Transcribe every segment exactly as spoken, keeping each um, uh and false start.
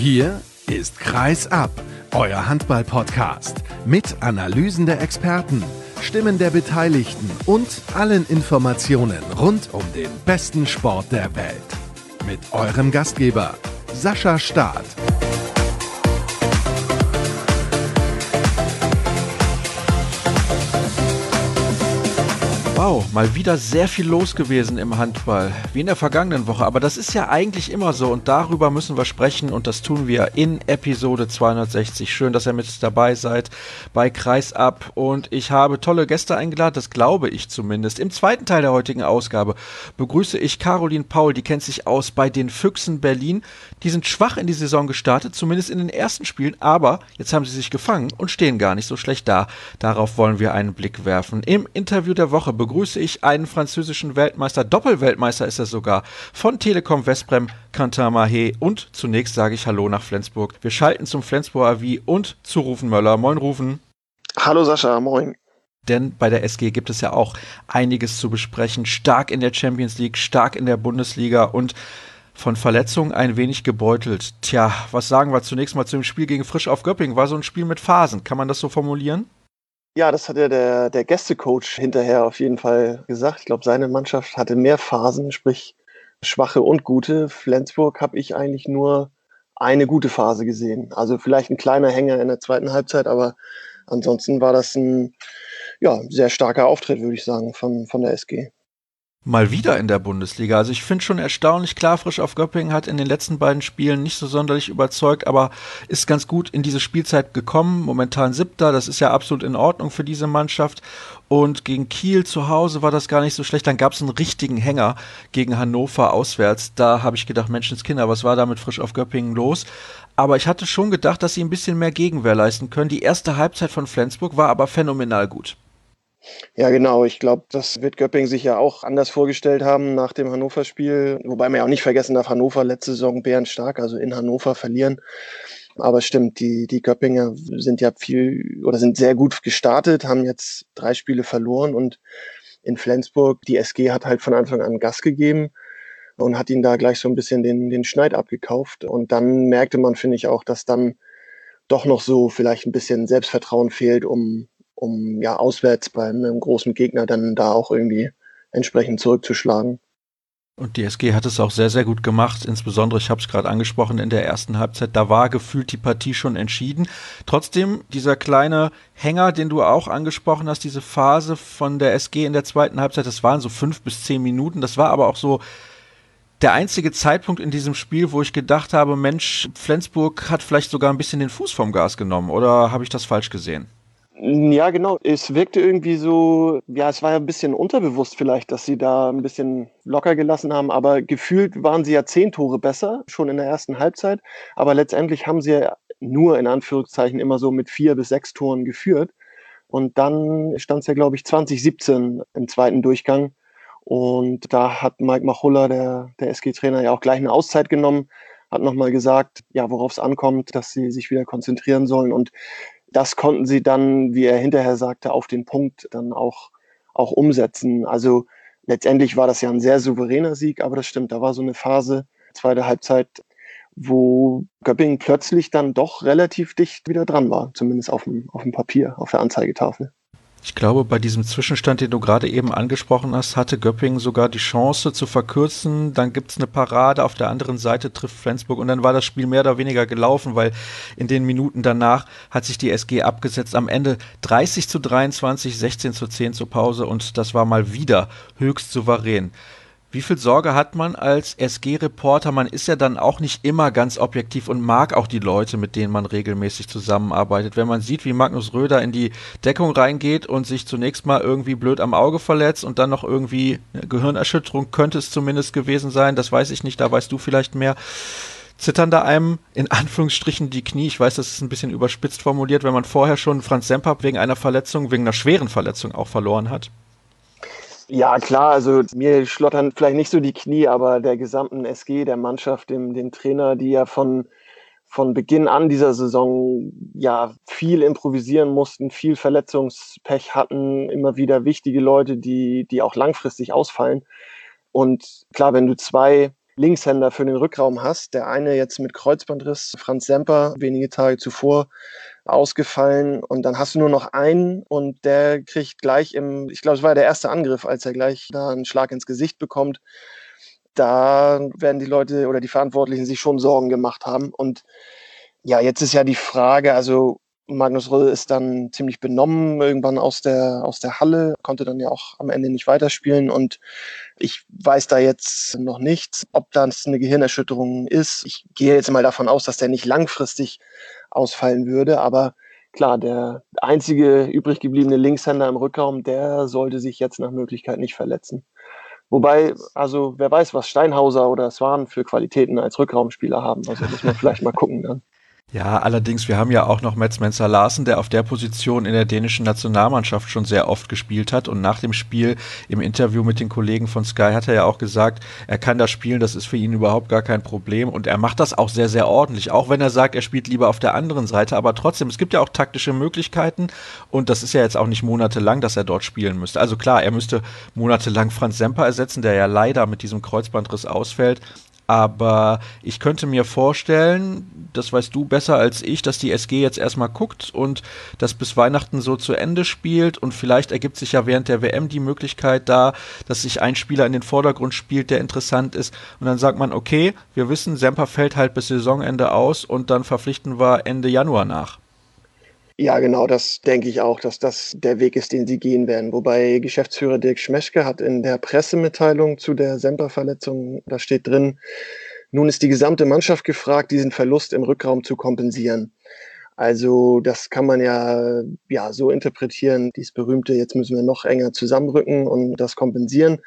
Hier ist Kreis ab, euer Handball-Podcast mit Analysen der Experten, Stimmen der Beteiligten und allen Informationen rund um den besten Sport der Welt. Mit eurem Gastgeber Sascha Staat. Wow, mal wieder sehr viel los gewesen im Handball, wie in der vergangenen Woche. Aber das ist ja eigentlich immer so und darüber müssen wir sprechen und das tun wir in Episode zweihundertsechzig. Schön, dass ihr mit dabei seid bei Kreis ab und ich habe tolle Gäste eingeladen, das glaube ich zumindest. Im zweiten Teil der heutigen Ausgabe begrüße ich Caroline Paul, die kennt sich aus bei den Füchsen Berlin. Die sind schwach in die Saison gestartet, zumindest in den ersten Spielen, aber jetzt haben sie sich gefangen und stehen gar nicht so schlecht da. Darauf wollen wir einen Blick werfen. Im Interview der Woche begrüße ich einen französischen Weltmeister, Doppelweltmeister ist er sogar, von Telekom Westbrem, Quentin Mahé. Und zunächst sage ich Hallo nach Flensburg. Wir schalten zum Flensburger Avis und zu Rufen Möller. Moin Rufen. Hallo Sascha, moin. Denn bei der S G gibt es ja auch einiges zu besprechen. Stark in der Champions League, stark in der Bundesliga und von Verletzungen ein wenig gebeutelt. Tja, was sagen wir zunächst mal zum Spiel gegen Frisch auf Göppingen? War so ein Spiel mit Phasen, kann man das so formulieren? Ja, das hat ja der, der Gästecoach hinterher auf jeden Fall gesagt. Ich glaube, seine Mannschaft hatte mehr Phasen, sprich schwache und gute. Flensburg habe ich eigentlich nur eine gute Phase gesehen. Also vielleicht ein kleiner Hänger in der zweiten Halbzeit, aber ansonsten war das ein ja, sehr starker Auftritt, würde ich sagen, von, von der S G. Mal wieder in der Bundesliga. Also ich finde schon erstaunlich, klar, Frisch auf Göppingen hat in den letzten beiden Spielen nicht so sonderlich überzeugt, aber ist ganz gut in diese Spielzeit gekommen. Momentan siebter, das ist ja absolut in Ordnung für diese Mannschaft. Und gegen Kiel zu Hause war das gar nicht so schlecht. Dann gab es einen richtigen Hänger gegen Hannover auswärts. Da habe ich gedacht, Menschenskinder, was war da mit Frisch auf Göppingen los? Aber ich hatte schon gedacht, dass sie ein bisschen mehr Gegenwehr leisten können. Die erste Halbzeit von Flensburg war aber phänomenal gut. Ja, genau. Ich glaube, das wird Göppingen sich ja auch anders vorgestellt haben nach dem Hannover-Spiel. Wobei man ja auch nicht vergessen darf, Hannover letzte Saison bärenstark, also in Hannover verlieren. Aber stimmt, die, die Göppinger sind ja viel oder sind sehr gut gestartet, haben jetzt drei Spiele verloren und in Flensburg, die S G hat halt von Anfang an Gas gegeben und hat ihnen da gleich so ein bisschen den, den Schneid abgekauft. Und dann merkte man, finde ich auch, dass dann doch noch so vielleicht ein bisschen Selbstvertrauen fehlt, um um ja auswärts bei einem großen Gegner dann da auch irgendwie entsprechend zurückzuschlagen. Und die S G hat es auch sehr, sehr gut gemacht, insbesondere, ich habe es gerade angesprochen, in der ersten Halbzeit, da war gefühlt die Partie schon entschieden. Trotzdem, dieser kleine Hänger, den du auch angesprochen hast, diese Phase von der S G in der zweiten Halbzeit, das waren so fünf bis zehn Minuten, das war aber auch so der einzige Zeitpunkt in diesem Spiel, wo ich gedacht habe, Mensch, Flensburg hat vielleicht sogar ein bisschen den Fuß vom Gas genommen, oder habe ich das falsch gesehen? Ja, genau. Es wirkte irgendwie so, ja, es war ja ein bisschen unterbewusst vielleicht, dass sie da ein bisschen locker gelassen haben, aber gefühlt waren sie ja zehn Tore besser, schon in der ersten Halbzeit, aber letztendlich haben sie ja nur in Anführungszeichen immer so mit vier bis sechs Toren geführt und dann stand es ja, glaube ich, zwanzig siebzehn im zweiten Durchgang und da hat Mike Machulla, der, der S G-Trainer, ja auch gleich eine Auszeit genommen, hat nochmal gesagt, ja, worauf es ankommt, dass sie sich wieder konzentrieren sollen und das konnten sie dann, wie er hinterher sagte, auf den Punkt dann auch, auch umsetzen. Also letztendlich war das ja ein sehr souveräner Sieg, aber das stimmt, da war so eine Phase, zweite Halbzeit, wo Göppingen plötzlich dann doch relativ dicht wieder dran war, zumindest auf dem, auf dem Papier, auf der Anzeigetafel. Ich glaube, bei diesem Zwischenstand, den du gerade eben angesprochen hast, hatte Göppingen sogar die Chance zu verkürzen. Dann gibt es eine Parade, auf der anderen Seite trifft Flensburg und dann war das Spiel mehr oder weniger gelaufen, weil in den Minuten danach hat sich die S G abgesetzt. Am Ende dreißig zu dreiundzwanzig, sechzehn zu zehn zur Pause und das war mal wieder höchst souverän. Wie viel Sorge hat man als S G-Reporter? Man ist ja dann auch nicht immer ganz objektiv und mag auch die Leute, mit denen man regelmäßig zusammenarbeitet. Wenn man sieht, wie Magnus Röder in die Deckung reingeht und sich zunächst mal irgendwie blöd am Auge verletzt und dann noch irgendwie eine Gehirnerschütterung könnte es zumindest gewesen sein, das weiß ich nicht, da weißt du vielleicht mehr. Zittern da einem in Anführungsstrichen die Knie? Ich weiß, das ist ein bisschen überspitzt formuliert, wenn man vorher schon Franz Semper wegen einer Verletzung, wegen einer schweren Verletzung auch verloren hat. Ja, klar, also mir schlottern vielleicht nicht so die Knie, aber der gesamten S G, der Mannschaft, dem, dem Trainer, die ja von, von Beginn an dieser Saison ja viel improvisieren mussten, viel Verletzungspech hatten, immer wieder wichtige Leute, die, die auch langfristig ausfallen. Und klar, wenn du zwei Linkshänder für den Rückraum hast. Der eine jetzt mit Kreuzbandriss, Franz Semper, wenige Tage zuvor ausgefallen. Und dann hast du nur noch einen und der kriegt gleich im, ich glaube, es war der erste Angriff, als er gleich da einen Schlag ins Gesicht bekommt. Da werden die Leute oder die Verantwortlichen sich schon Sorgen gemacht haben. Und ja, jetzt ist ja die Frage, also Magnus Röll ist dann ziemlich benommen irgendwann aus der, aus der Halle, konnte dann ja auch am Ende nicht weiterspielen und ich weiß da jetzt noch nichts, ob das eine Gehirnerschütterung ist. Ich gehe jetzt mal davon aus, dass der nicht langfristig ausfallen würde, aber klar, der einzige übrig gebliebene Linkshänder im Rückraum, der sollte sich jetzt nach Möglichkeit nicht verletzen. Wobei, also wer weiß, was Steinhauser oder Swan für Qualitäten als Rückraumspieler haben, also muss man vielleicht mal gucken dann. Ja, allerdings, wir haben ja auch noch Mats Mensah Larsen, der auf der Position in der dänischen Nationalmannschaft schon sehr oft gespielt hat und nach dem Spiel im Interview mit den Kollegen von Sky hat er ja auch gesagt, er kann das spielen, das ist für ihn überhaupt gar kein Problem und er macht das auch sehr, sehr ordentlich, auch wenn er sagt, er spielt lieber auf der anderen Seite, aber trotzdem, es gibt ja auch taktische Möglichkeiten und das ist ja jetzt auch nicht monatelang, dass er dort spielen müsste. Also klar, er müsste monatelang Franz Semper ersetzen, der ja leider mit diesem Kreuzbandriss ausfällt. Aber ich könnte mir vorstellen, das weißt du besser als ich, dass die S G jetzt erstmal guckt und das bis Weihnachten so zu Ende spielt und vielleicht ergibt sich ja während der W M die Möglichkeit da, dass sich ein Spieler in den Vordergrund spielt, der interessant ist und dann sagt man, okay, wir wissen, Semper fällt halt bis Saisonende aus und dann verpflichten wir Ende Januar nach. Ja, genau, das denke ich auch, dass das der Weg ist, den sie gehen werden. Wobei Geschäftsführer Dirk Schmeschke hat in der Pressemitteilung zu der Semper-Verletzung, da steht drin, nun ist die gesamte Mannschaft gefragt, diesen Verlust im Rückraum zu kompensieren. Also das kann man ja, ja so interpretieren, dieses berühmte, jetzt müssen wir noch enger zusammenrücken und das kompensieren.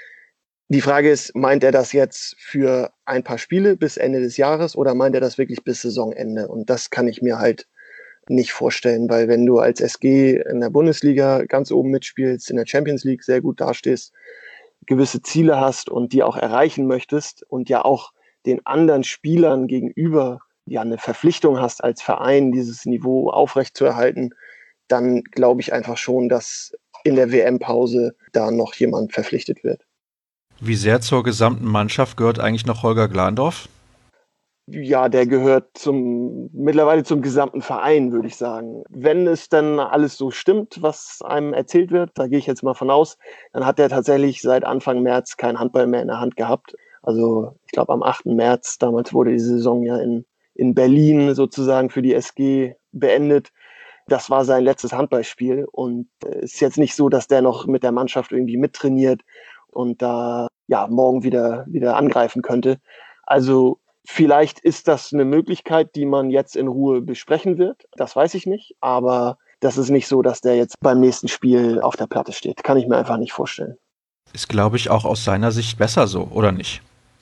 Die Frage ist, meint er das jetzt für ein paar Spiele bis Ende des Jahres oder meint er das wirklich bis Saisonende? Und das kann ich mir halt nicht vorstellen, weil wenn du als S G in der Bundesliga ganz oben mitspielst, in der Champions League sehr gut dastehst, gewisse Ziele hast und die auch erreichen möchtest und ja auch den anderen Spielern gegenüber ja eine Verpflichtung hast als Verein, dieses Niveau aufrechtzuerhalten, dann glaube ich einfach schon, dass in der W M-Pause da noch jemand verpflichtet wird. Wie sehr zur gesamten Mannschaft gehört eigentlich noch Holger Glandorf? Ja, der gehört zum mittlerweile zum gesamten Verein, würde ich sagen. Wenn es dann alles so stimmt, was einem erzählt wird, da gehe ich jetzt mal von aus, dann hat er tatsächlich seit Anfang März kein Handball mehr in der Hand gehabt. Also ich glaube am achten März, damals wurde die Saison ja in, in Berlin sozusagen für die S G beendet. Das war sein letztes Handballspiel und es ist jetzt nicht so, dass der noch mit der Mannschaft irgendwie mittrainiert und da ja morgen wieder, wieder angreifen könnte. Also vielleicht ist das eine Möglichkeit, die man jetzt in Ruhe besprechen wird. Das weiß ich nicht. Aber das ist nicht so, dass der jetzt beim nächsten Spiel auf der Platte steht. Kann ich mir einfach nicht vorstellen. Ist, glaube ich, auch aus seiner Sicht besser so, oder nicht?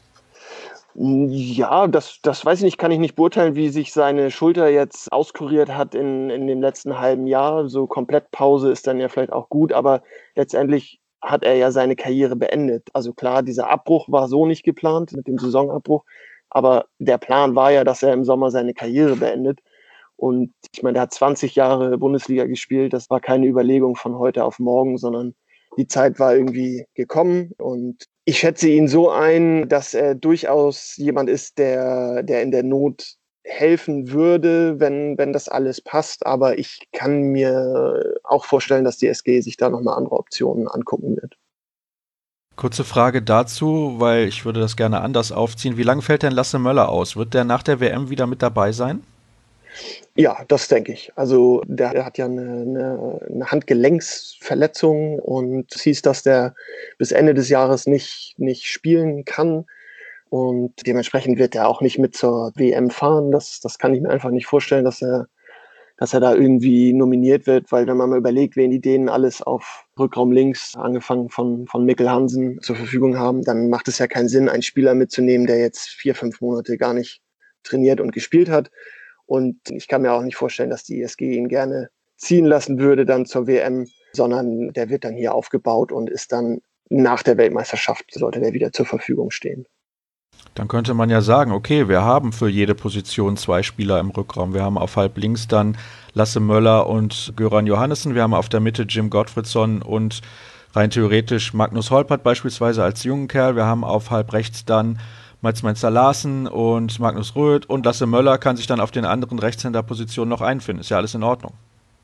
Ja, das, das weiß ich nicht, kann ich nicht beurteilen, wie sich seine Schulter jetzt auskuriert hat in, in dem letzten halben Jahr. So komplett Pause ist dann ja vielleicht auch gut, aber letztendlich hat er ja seine Karriere beendet. Also klar, dieser Abbruch war so nicht geplant mit dem Saisonabbruch. Aber der Plan war ja, dass er im Sommer seine Karriere beendet. Und ich meine, er hat zwanzig Jahre Bundesliga gespielt. Das war keine Überlegung von heute auf morgen, sondern die Zeit war irgendwie gekommen. Und ich schätze ihn so ein, dass er durchaus jemand ist, der, der in der Not helfen würde, wenn, wenn das alles passt. Aber ich kann mir auch vorstellen, dass die S G sich da nochmal andere Optionen angucken wird. Kurze Frage dazu, weil ich würde das gerne anders aufziehen. Wie lange fällt denn Lasse Möller aus? Wird der nach der W M wieder mit dabei sein? Ja, das denke ich. Also der, der hat ja eine, eine, eine Handgelenksverletzung und es hieß, dass der bis Ende des Jahres nicht, nicht spielen kann. Und dementsprechend wird er auch nicht mit zur W M fahren. Das, das kann ich mir einfach nicht vorstellen, dass er dass er da irgendwie nominiert wird, weil wenn man mal überlegt, wen die Dänen alles auf Rückraum links, angefangen von, von Mikkel Hansen, zur Verfügung haben, dann macht es ja keinen Sinn, einen Spieler mitzunehmen, der jetzt vier, fünf Monate gar nicht trainiert und gespielt hat. Und ich kann mir auch nicht vorstellen, dass die S G ihn gerne ziehen lassen würde dann zur W M, sondern der wird dann hier aufgebaut und ist dann nach der Weltmeisterschaft, sollte der wieder zur Verfügung stehen. Dann könnte man ja sagen, okay, wir haben für jede Position zwei Spieler im Rückraum. Wir haben auf halb links dann Lasse Möller und Göran Johannessen. Wir haben auf der Mitte Jim Gottfriedson und rein theoretisch Magnus Holpert beispielsweise als jungen Kerl. Wir haben auf halb rechts dann Mats Menzer-Larsen und Magnus Röth und Lasse Möller kann sich dann auf den anderen Rechtshänderpositionen noch einfinden. Ist ja alles in Ordnung.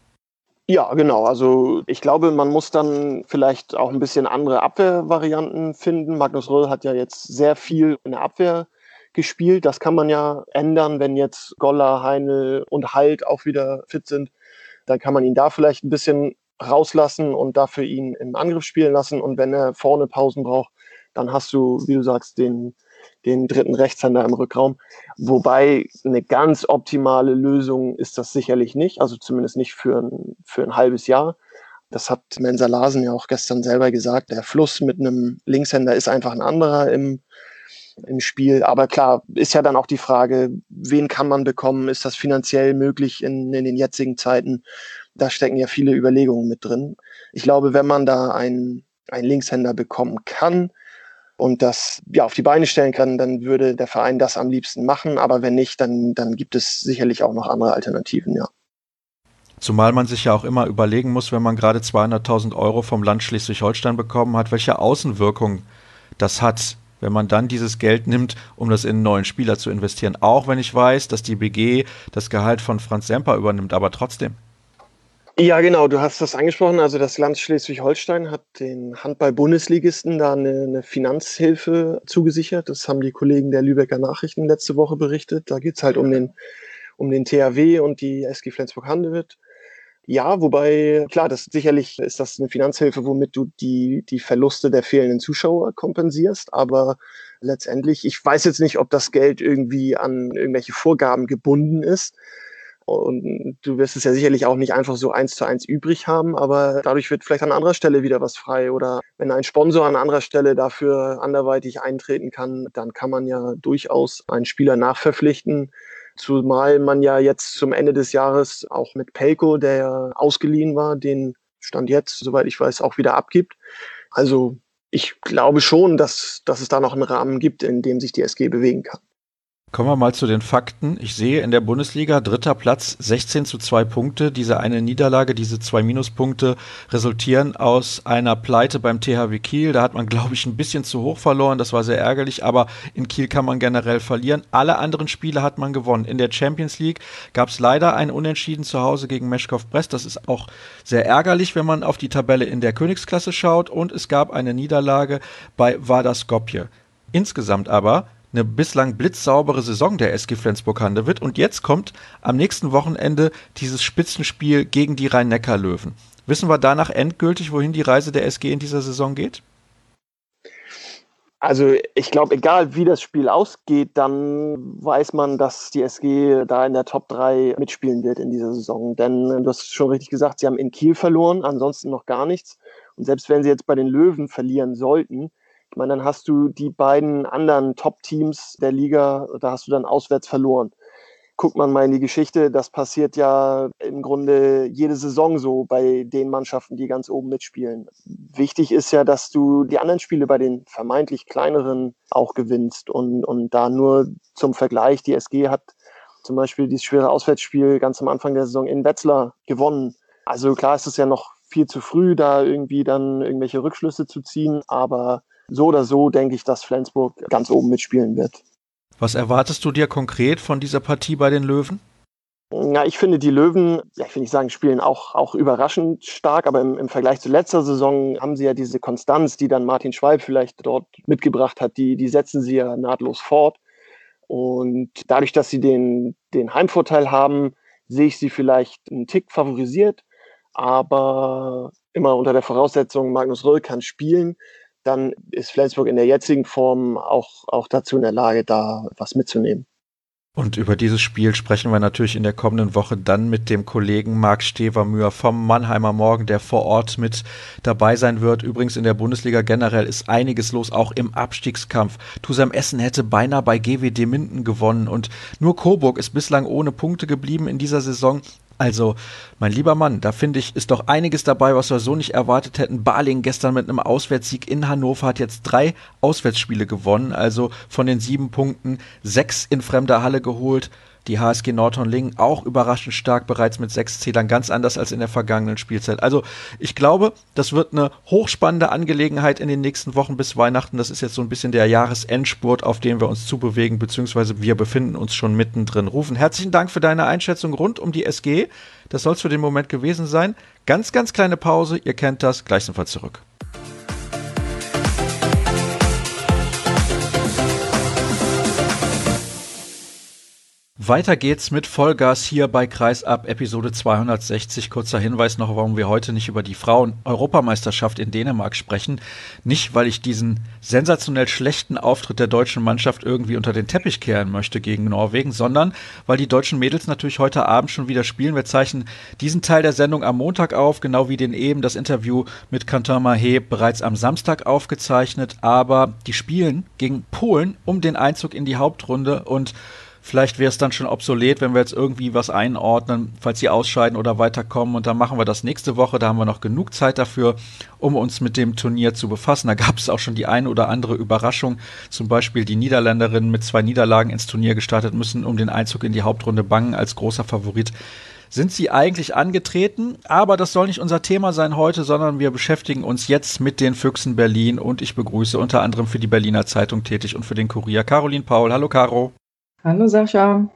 Ja, genau. Also ich glaube, man muss dann vielleicht auch ein bisschen andere Abwehrvarianten finden. Magnus Röhl hat ja jetzt sehr viel in der Abwehr gespielt. Das kann man ja ändern, wenn jetzt Goller, Heinl und Halt auch wieder fit sind. Dann kann man ihn da vielleicht ein bisschen rauslassen und dafür ihn im Angriff spielen lassen. Und wenn er vorne Pausen braucht, dann hast du, wie du sagst, den, den dritten Rechtshänder im Rückraum. Wobei eine ganz optimale Lösung ist das sicherlich nicht, also zumindest nicht für ein, für ein halbes Jahr. Das hat Menzer-Larsen ja auch gestern selber gesagt. Der Fluss mit einem Linkshänder ist einfach ein anderer im, im Spiel. Aber klar, ist ja dann auch die Frage, wen kann man bekommen? Ist das finanziell möglich in, in den jetzigen Zeiten? Da stecken ja viele Überlegungen mit drin. Ich glaube, wenn man da einen, einen Linkshänder bekommen kann und das ja auf die Beine stellen kann, dann würde der Verein das am liebsten machen. Aber wenn nicht, dann, dann gibt es sicherlich auch noch andere Alternativen, ja. Zumal man sich ja auch immer überlegen muss, wenn man gerade zweihunderttausend Euro vom Land Schleswig-Holstein bekommen hat, welche Außenwirkung das hat, wenn man dann dieses Geld nimmt, um das in einen neuen Spieler zu investieren. Auch wenn ich weiß, dass die B G das Gehalt von Franz Semper übernimmt, aber trotzdem. Ja, genau, du hast das angesprochen. Also das Land Schleswig-Holstein hat den Handball-Bundesligisten da eine, eine Finanzhilfe zugesichert. Das haben die Kollegen der Lübecker Nachrichten letzte Woche berichtet. Da geht's halt um den, um den T H W und die S G Flensburg-Handewitt. Ja, wobei, klar, das sicherlich ist das eine Finanzhilfe, womit du die, die Verluste der fehlenden Zuschauer kompensierst. Aber letztendlich, ich weiß jetzt nicht, ob das Geld irgendwie an irgendwelche Vorgaben gebunden ist. Und du wirst es ja sicherlich auch nicht einfach so eins zu eins übrig haben, aber dadurch wird vielleicht an anderer Stelle wieder was frei. Oder wenn ein Sponsor an anderer Stelle dafür anderweitig eintreten kann, dann kann man ja durchaus einen Spieler nachverpflichten. Zumal man ja jetzt zum Ende des Jahres auch mit Pelko, der ja ausgeliehen war, den Stand jetzt, soweit ich weiß, auch wieder abgibt. Also ich glaube schon, dass, dass es da noch einen Rahmen gibt, in dem sich die S G bewegen kann. Kommen wir mal zu den Fakten. Ich sehe in der Bundesliga dritter Platz, sechzehn zu zwei Punkte. Diese eine Niederlage, diese zwei Minuspunkte resultieren aus einer Pleite beim T H W Kiel. Da hat man, glaube ich, ein bisschen zu hoch verloren. Das war sehr ärgerlich, aber in Kiel kann man generell verlieren. Alle anderen Spiele hat man gewonnen. In der Champions League gab es leider ein Unentschieden zu Hause gegen Meshkov Brest. Das ist auch sehr ärgerlich, wenn man auf die Tabelle in der Königsklasse schaut. Und es gab eine Niederlage bei Vardar Skopje. Insgesamt aber eine bislang blitzsaubere Saison der S G Flensburg-Handewitt und jetzt kommt am nächsten Wochenende dieses Spitzenspiel gegen die Rhein-Neckar-Löwen. Wissen wir danach endgültig, wohin die Reise der S G in dieser Saison geht? Also ich glaube, egal wie das Spiel ausgeht, dann weiß man, dass die S G da in der Top drei mitspielen wird in dieser Saison. Denn du hast schon richtig gesagt, sie haben in Kiel verloren, ansonsten noch gar nichts. Und selbst wenn sie jetzt bei den Löwen verlieren sollten, ich meine, dann hast du die beiden anderen Top-Teams der Liga, da hast du dann auswärts verloren. Guckt man mal in die Geschichte, das passiert ja im Grunde jede Saison so bei den Mannschaften, die ganz oben mitspielen. Wichtig ist ja, dass du die anderen Spiele bei den vermeintlich kleineren auch gewinnst. Und, und da nur zum Vergleich, die S G hat zum Beispiel dieses schwere Auswärtsspiel ganz am Anfang der Saison in Wetzlar gewonnen. Also klar ist es ja noch viel zu früh, da irgendwie dann irgendwelche Rückschlüsse zu ziehen, aber so oder so denke ich, dass Flensburg ganz oben mitspielen wird. Was erwartest du dir konkret von dieser Partie bei den Löwen? Ja, ich finde, die Löwen, ja, ich will nicht sagen, spielen auch, auch überraschend stark, aber im, im Vergleich zu letzter Saison haben sie ja diese Konstanz, die dann Martin Schwalb vielleicht dort mitgebracht hat, die, die setzen sie ja nahtlos fort. Und dadurch, dass sie den, den Heimvorteil haben, sehe ich sie vielleicht einen Tick favorisiert, aber immer unter der Voraussetzung, Magnus Röhl kann spielen. Dann ist Flensburg in der jetzigen Form auch, auch dazu in der Lage, da was mitzunehmen. Und über dieses Spiel sprechen wir natürlich in der kommenden Woche dann mit dem Kollegen Marc Stevermühr vom Mannheimer Morgen, der vor Ort mit dabei sein wird. Übrigens in der Bundesliga generell ist einiges los, auch im Abstiegskampf. Tusem Essen hätte beinahe bei G W D Minden gewonnen und nur Coburg ist bislang ohne Punkte geblieben in dieser Saison. Also, mein lieber Mann, da finde ich, ist doch einiges dabei, was wir so nicht erwartet hätten. Baling gestern mit einem Auswärtssieg in Hannover hat jetzt drei Auswärtsspiele gewonnen, also von den sieben Punkten sechs in fremder Halle geholt. die H S G Nordhorn-Lingen auch überraschend stark, bereits mit sechs Zählern, ganz anders als in der vergangenen Spielzeit. Also ich glaube, das wird eine hochspannende Angelegenheit in den nächsten Wochen bis Weihnachten. Das ist jetzt so ein bisschen der Jahresendspurt, auf den wir uns zubewegen, beziehungsweise wir befinden uns schon mittendrin. Rufen, herzlichen Dank für deine Einschätzung rund um die S G. Das soll es für den Moment gewesen sein. Ganz, ganz kleine Pause, ihr kennt das, gleich sind wir zurück. Weiter geht's mit Vollgas hier bei Kreisab, Episode zweihundertsechzig. Kurzer Hinweis noch, warum wir heute nicht über die Frauen-Europameisterschaft in Dänemark sprechen. Nicht, weil ich diesen sensationell schlechten Auftritt der deutschen Mannschaft irgendwie unter den Teppich kehren möchte gegen Norwegen, sondern weil die deutschen Mädels natürlich heute Abend schon wieder spielen. Wir zeichnen diesen Teil der Sendung am Montag auf, genau wie den eben das Interview mit Quentin Mahé bereits am Samstag aufgezeichnet. Aber die spielen gegen Polen um den Einzug in die Hauptrunde und vielleicht wäre es dann schon obsolet, wenn wir jetzt irgendwie was einordnen, falls sie ausscheiden oder weiterkommen. Und dann machen wir das nächste Woche. Da haben wir noch genug Zeit dafür, um uns mit dem Turnier zu befassen. Da gab es auch schon die eine oder andere Überraschung. Zum Beispiel die Niederländerinnen mit zwei Niederlagen ins Turnier gestartet, müssen um den Einzug in die Hauptrunde bangen. Als großer Favorit sind sie eigentlich angetreten. Aber das soll nicht unser Thema sein heute, sondern wir beschäftigen uns jetzt mit den Füchsen Berlin. Und ich begrüße unter anderem für die Berliner Zeitung tätig und für den Kurier Caroline Paul. Hallo Caro. Hallo Sascha.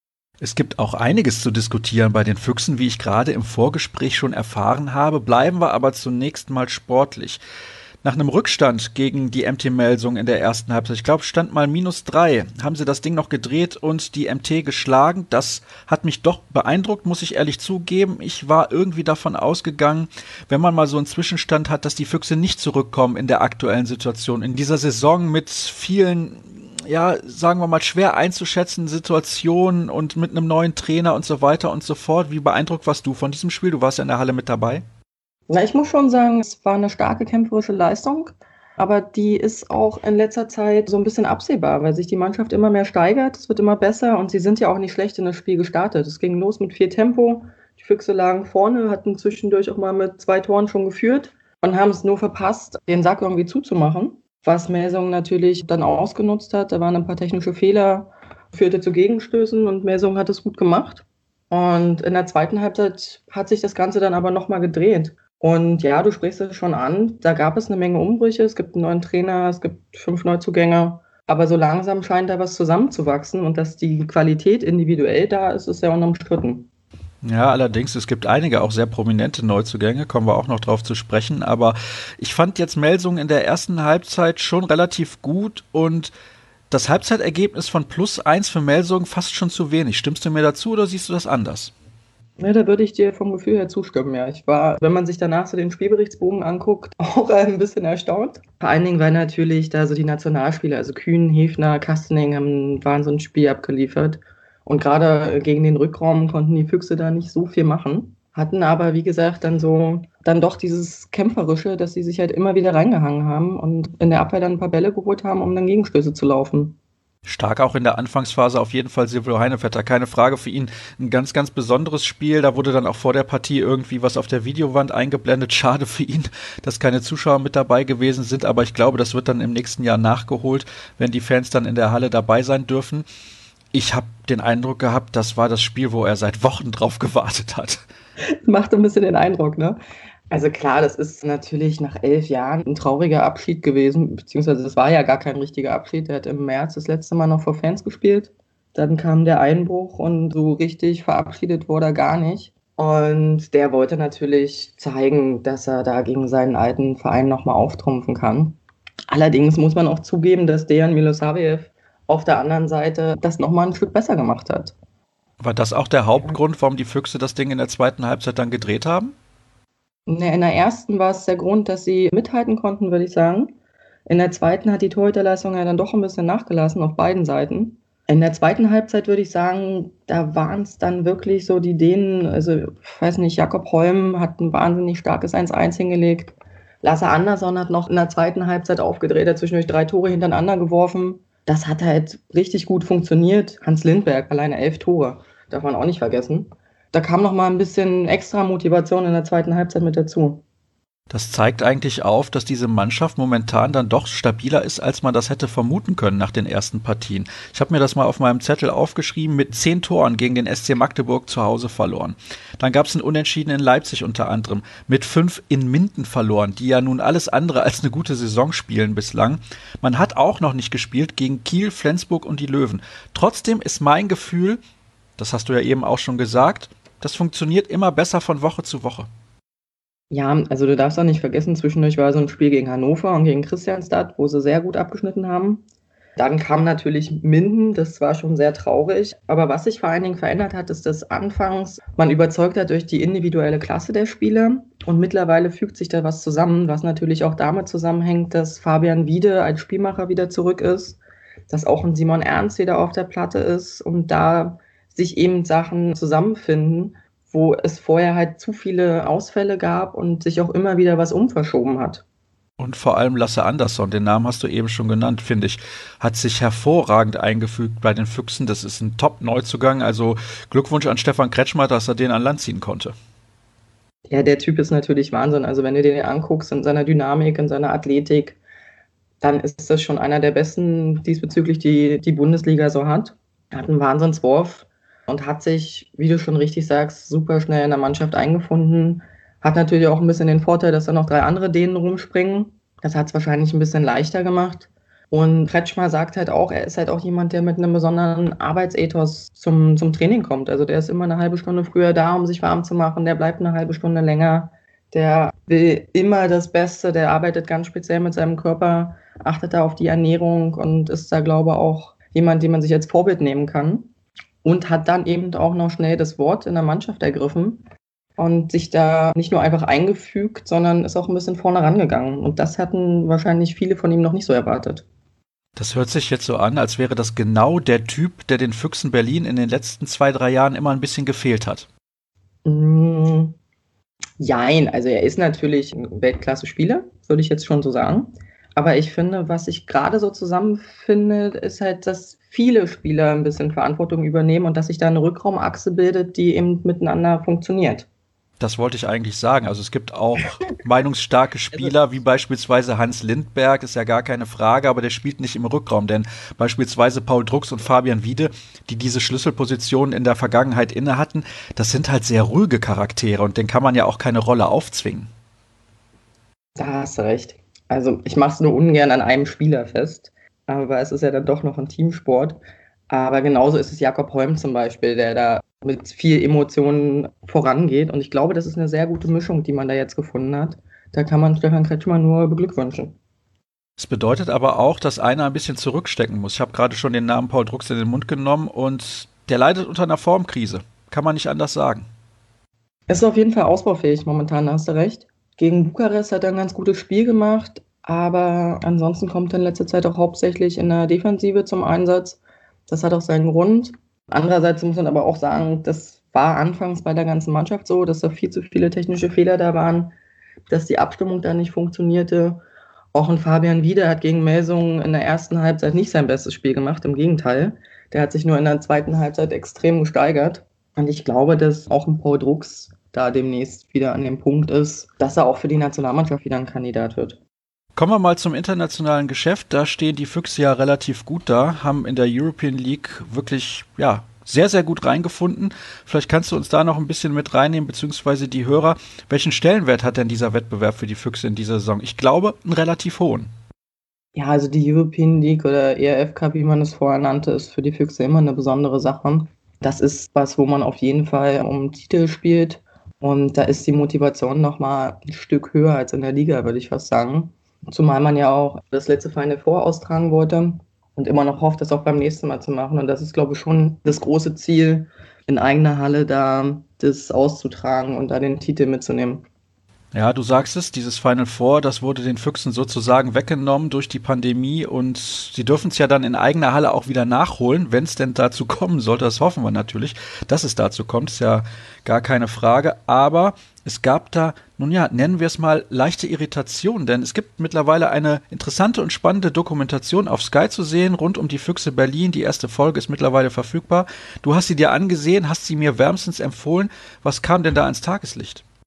Es gibt auch einiges zu diskutieren bei den Füchsen, wie ich gerade im Vorgespräch schon erfahren habe. Bleiben wir aber zunächst mal sportlich. Nach einem Rückstand gegen die M T Melsung in der ersten Halbzeit, ich glaube, stand mal minus drei, haben sie das Ding noch gedreht und die M T geschlagen. Das hat mich doch beeindruckt, muss ich ehrlich zugeben. Ich war irgendwie davon ausgegangen, wenn man mal so einen Zwischenstand hat, dass die Füchse nicht zurückkommen in der aktuellen Situation. In dieser Saison mit vielen, ja, sagen wir mal, schwer einzuschätzenden Situationen und mit einem neuen Trainer und so weiter und so fort. Wie beeindruckt warst du von diesem Spiel? Du warst ja in der Halle mit dabei. Na, ich muss schon sagen, es war eine starke kämpferische Leistung, aber die ist auch in letzter Zeit so ein bisschen absehbar, weil sich die Mannschaft immer mehr steigert, es wird immer besser und sie sind ja auch nicht schlecht in das Spiel gestartet. Es ging los mit viel Tempo, die Füchse lagen vorne, hatten zwischendurch auch mal mit zwei Toren schon geführt und haben es nur verpasst, den Sack irgendwie zuzumachen. Was Melsung natürlich dann auch ausgenutzt hat. Da waren ein paar technische Fehler, führte zu Gegenstößen und Melsung hat es gut gemacht. Und in der zweiten Halbzeit hat sich das Ganze dann aber nochmal gedreht. Und ja, du sprichst es schon an, da gab es eine Menge Umbrüche, es gibt einen neuen Trainer, es gibt fünf Neuzugänge. Aber so langsam scheint da was zusammenzuwachsen und dass die Qualität individuell da ist, ist ja unumstritten. Ja, allerdings, es gibt einige auch sehr prominente Neuzugänge, kommen wir auch noch drauf zu sprechen, aber ich fand jetzt Melsung in der ersten Halbzeit schon relativ gut und das Halbzeitergebnis von plus eins für Melsung fast schon zu wenig. Stimmst du mir dazu oder siehst du das anders? Ja, da würde ich dir vom Gefühl her zustimmen, ja. Ich war, wenn man sich danach so den Spielberichtsbogen anguckt, auch ein bisschen erstaunt. Vor allen Dingen, weil natürlich da so die Nationalspieler, also Kühn, Hefner, Kastening haben ein Wahnsinnsspiel abgeliefert. Und gerade gegen den Rückraum konnten die Füchse da nicht so viel machen. Hatten aber, wie gesagt, dann so, dann doch dieses Kämpferische, dass sie sich halt immer wieder reingehangen haben und in der Abwehr dann ein paar Bälle geholt haben, um dann Gegenstöße zu laufen. Stark auch in der Anfangsphase auf jeden Fall Silvio Heinevetter, keine Frage, für ihn ein ganz, ganz besonderes Spiel. Da wurde dann auch vor der Partie irgendwie was auf der Videowand eingeblendet. Schade für ihn, dass keine Zuschauer mit dabei gewesen sind, aber ich glaube, das wird dann im nächsten Jahr nachgeholt, wenn die Fans dann in der Halle dabei sein dürfen. Ich habe den Eindruck gehabt, das war das Spiel, wo er seit Wochen drauf gewartet hat. Macht ein bisschen den Eindruck, ne? Also klar, das ist natürlich nach elf Jahren ein trauriger Abschied gewesen, beziehungsweise das war ja gar kein richtiger Abschied. Er hat im März das letzte Mal noch vor Fans gespielt. Dann kam der Einbruch und so richtig verabschiedet wurde er gar nicht. Und der wollte natürlich zeigen, dass er da gegen seinen alten Verein nochmal auftrumpfen kann. Allerdings muss man auch zugeben, dass Dejan Milosavljev auf der anderen Seite das nochmal ein Stück besser gemacht hat. War das auch der Hauptgrund, warum die Füchse das Ding in der zweiten Halbzeit dann gedreht haben? In der ersten war es der Grund, dass sie mithalten konnten, würde ich sagen. In der zweiten hat die Torhüterleistung ja dann doch ein bisschen nachgelassen auf beiden Seiten. In der zweiten Halbzeit würde ich sagen, da waren es dann wirklich so die Dänen, also ich weiß nicht, Jakob Holm hat ein wahnsinnig starkes eins eins hingelegt. Lasse Andersson hat noch in der zweiten Halbzeit aufgedreht, hat zwischendurch drei Tore hintereinander geworfen. Das hat halt richtig gut funktioniert. Hans Lindberg, alleine elf Tore, darf man auch nicht vergessen. Da kam noch mal ein bisschen extra Motivation in der zweiten Halbzeit mit dazu. Das zeigt eigentlich auf, dass diese Mannschaft momentan dann doch stabiler ist, als man das hätte vermuten können nach den ersten Partien. Ich habe mir das mal auf meinem Zettel aufgeschrieben, mit zehn Toren gegen den S C Magdeburg zu Hause verloren. Dann gab es einen Unentschieden in Leipzig unter anderem, mit fünf in Minden verloren, die ja nun alles andere als eine gute Saison spielen bislang. Man hat auch noch nicht gespielt gegen Kiel, Flensburg und die Löwen. Trotzdem ist mein Gefühl, das hast du ja eben auch schon gesagt, das funktioniert immer besser von Woche zu Woche. Ja, also du darfst auch nicht vergessen, zwischendurch war so ein Spiel gegen Hannover und gegen Christianstadt, wo sie sehr gut abgeschnitten haben. Dann kam natürlich Minden, das war schon sehr traurig. Aber was sich vor allen Dingen verändert hat, ist, dass anfangs man überzeugt hat durch die individuelle Klasse der Spieler. Und mittlerweile fügt sich da was zusammen, was natürlich auch damit zusammenhängt, dass Fabian Wiede als Spielmacher wieder zurück ist, dass auch ein Simon Ernst wieder auf der Platte ist und da sich eben Sachen zusammenfinden, wo es vorher halt zu viele Ausfälle gab und sich auch immer wieder was umverschoben hat. Und vor allem Lasse Andersson, den Namen hast du eben schon genannt, finde ich, hat sich hervorragend eingefügt bei den Füchsen. Das ist ein Top-Neuzugang, also Glückwunsch an Stefan Kretschmer, dass er den an Land ziehen konnte. Ja, der Typ ist natürlich Wahnsinn. Also wenn du den anguckst in seiner Dynamik, in seiner Athletik, dann ist das schon einer der besten diesbezüglich, die die Bundesliga so hat. Er hat einen Wahnsinnswurf und hat sich, wie du schon richtig sagst, super schnell in der Mannschaft eingefunden. Hat natürlich auch ein bisschen den Vorteil, dass da noch drei andere Dänen rumspringen. Das hat es wahrscheinlich ein bisschen leichter gemacht. Und Kretschmer sagt halt auch, er ist halt auch jemand, der mit einem besonderen Arbeitsethos zum, zum Training kommt. Also der ist immer eine halbe Stunde früher da, um sich warm zu machen. Der bleibt eine halbe Stunde länger. Der will immer das Beste. Der arbeitet ganz speziell mit seinem Körper, achtet da auf die Ernährung und ist da, glaube ich, auch jemand, den man sich als Vorbild nehmen kann. Und hat dann eben auch noch schnell das Wort in der Mannschaft ergriffen und sich da nicht nur einfach eingefügt, sondern ist auch ein bisschen vorne rangegangen. Und das hatten wahrscheinlich viele von ihm noch nicht so erwartet. Das hört sich jetzt so an, als wäre das genau der Typ, der den Füchsen Berlin in den letzten zwei, drei Jahren immer ein bisschen gefehlt hat. Mmh, jein, also er ist natürlich ein Weltklasse-Spieler, würde ich jetzt schon so sagen. Aber ich finde, was ich gerade so zusammenfinde, ist halt, dass viele Spieler ein bisschen Verantwortung übernehmen und dass sich da eine Rückraumachse bildet, die eben miteinander funktioniert. Das wollte ich eigentlich sagen. Also es gibt auch meinungsstarke Spieler, wie beispielsweise Hans Lindberg, ist ja gar keine Frage, aber der spielt nicht im Rückraum, denn beispielsweise Paul Drucks und Fabian Wiede, die diese Schlüsselpositionen in der Vergangenheit inne hatten, das sind halt sehr ruhige Charaktere und denen kann man ja auch keine Rolle aufzwingen. Da hast du recht. Also ich mache es nur ungern an einem Spieler fest, aber es ist ja dann doch noch ein Teamsport. Aber genauso ist es Jakob Holm zum Beispiel, der da mit viel Emotionen vorangeht. Und ich glaube, das ist eine sehr gute Mischung, die man da jetzt gefunden hat. Da kann man Stefan Kretschmer nur beglückwünschen. Es bedeutet aber auch, dass einer ein bisschen zurückstecken muss. Ich habe gerade schon den Namen Paul Drucks in den Mund genommen und der leidet unter einer Formkrise. Kann man nicht anders sagen. Es ist auf jeden Fall ausbaufähig momentan, da hast du recht. Gegen Bukarest hat er ein ganz gutes Spiel gemacht, aber ansonsten kommt er in letzter Zeit auch hauptsächlich in der Defensive zum Einsatz. Das hat auch seinen Grund. Andererseits muss man aber auch sagen, das war anfangs bei der ganzen Mannschaft so, dass da viel zu viele technische Fehler da waren, dass die Abstimmung da nicht funktionierte. Auch ein Fabian Wiede hat gegen Melsungen in der ersten Halbzeit nicht sein bestes Spiel gemacht, im Gegenteil. Der hat sich nur in der zweiten Halbzeit extrem gesteigert. Und ich glaube, dass auch ein Paul Drucks da demnächst wieder an dem Punkt ist, dass er auch für die Nationalmannschaft wieder ein Kandidat wird. Kommen wir mal zum internationalen Geschäft. Da stehen die Füchse ja relativ gut da, haben in der European League wirklich, ja, sehr, sehr gut reingefunden. Vielleicht kannst du uns da noch ein bisschen mit reinnehmen, beziehungsweise die Hörer. Welchen Stellenwert hat denn dieser Wettbewerb für die Füchse in dieser Saison? Ich glaube, einen relativ hohen. Ja, also die European League oder E R F Cup, wie man es vorher nannte, ist für die Füchse immer eine besondere Sache. Das ist was, wo man auf jeden Fall um Titel spielt. Und da ist die Motivation nochmal ein Stück höher als in der Liga, würde ich fast sagen. Zumal man ja auch das letzte Final Four austragen wollte und immer noch hofft, das auch beim nächsten Mal zu machen. Und das ist, glaube ich, schon das große Ziel, in eigener Halle da das auszutragen und da den Titel mitzunehmen. Ja, du sagst es, dieses Final Four, das wurde den Füchsen sozusagen weggenommen durch die Pandemie und sie dürfen es ja dann in eigener Halle auch wieder nachholen, wenn es denn dazu kommen sollte. Das hoffen wir natürlich, dass es dazu kommt, ist ja gar keine Frage. Aber es gab da, nun ja, nennen wir es mal leichte Irritation, denn es gibt mittlerweile eine interessante und spannende Dokumentation auf Sky zu sehen, rund um die Füchse Berlin. Die erste Folge ist mittlerweile verfügbar. Du hast sie dir angesehen, hast sie mir wärmstens empfohlen. Was kam denn da ans Tageslicht?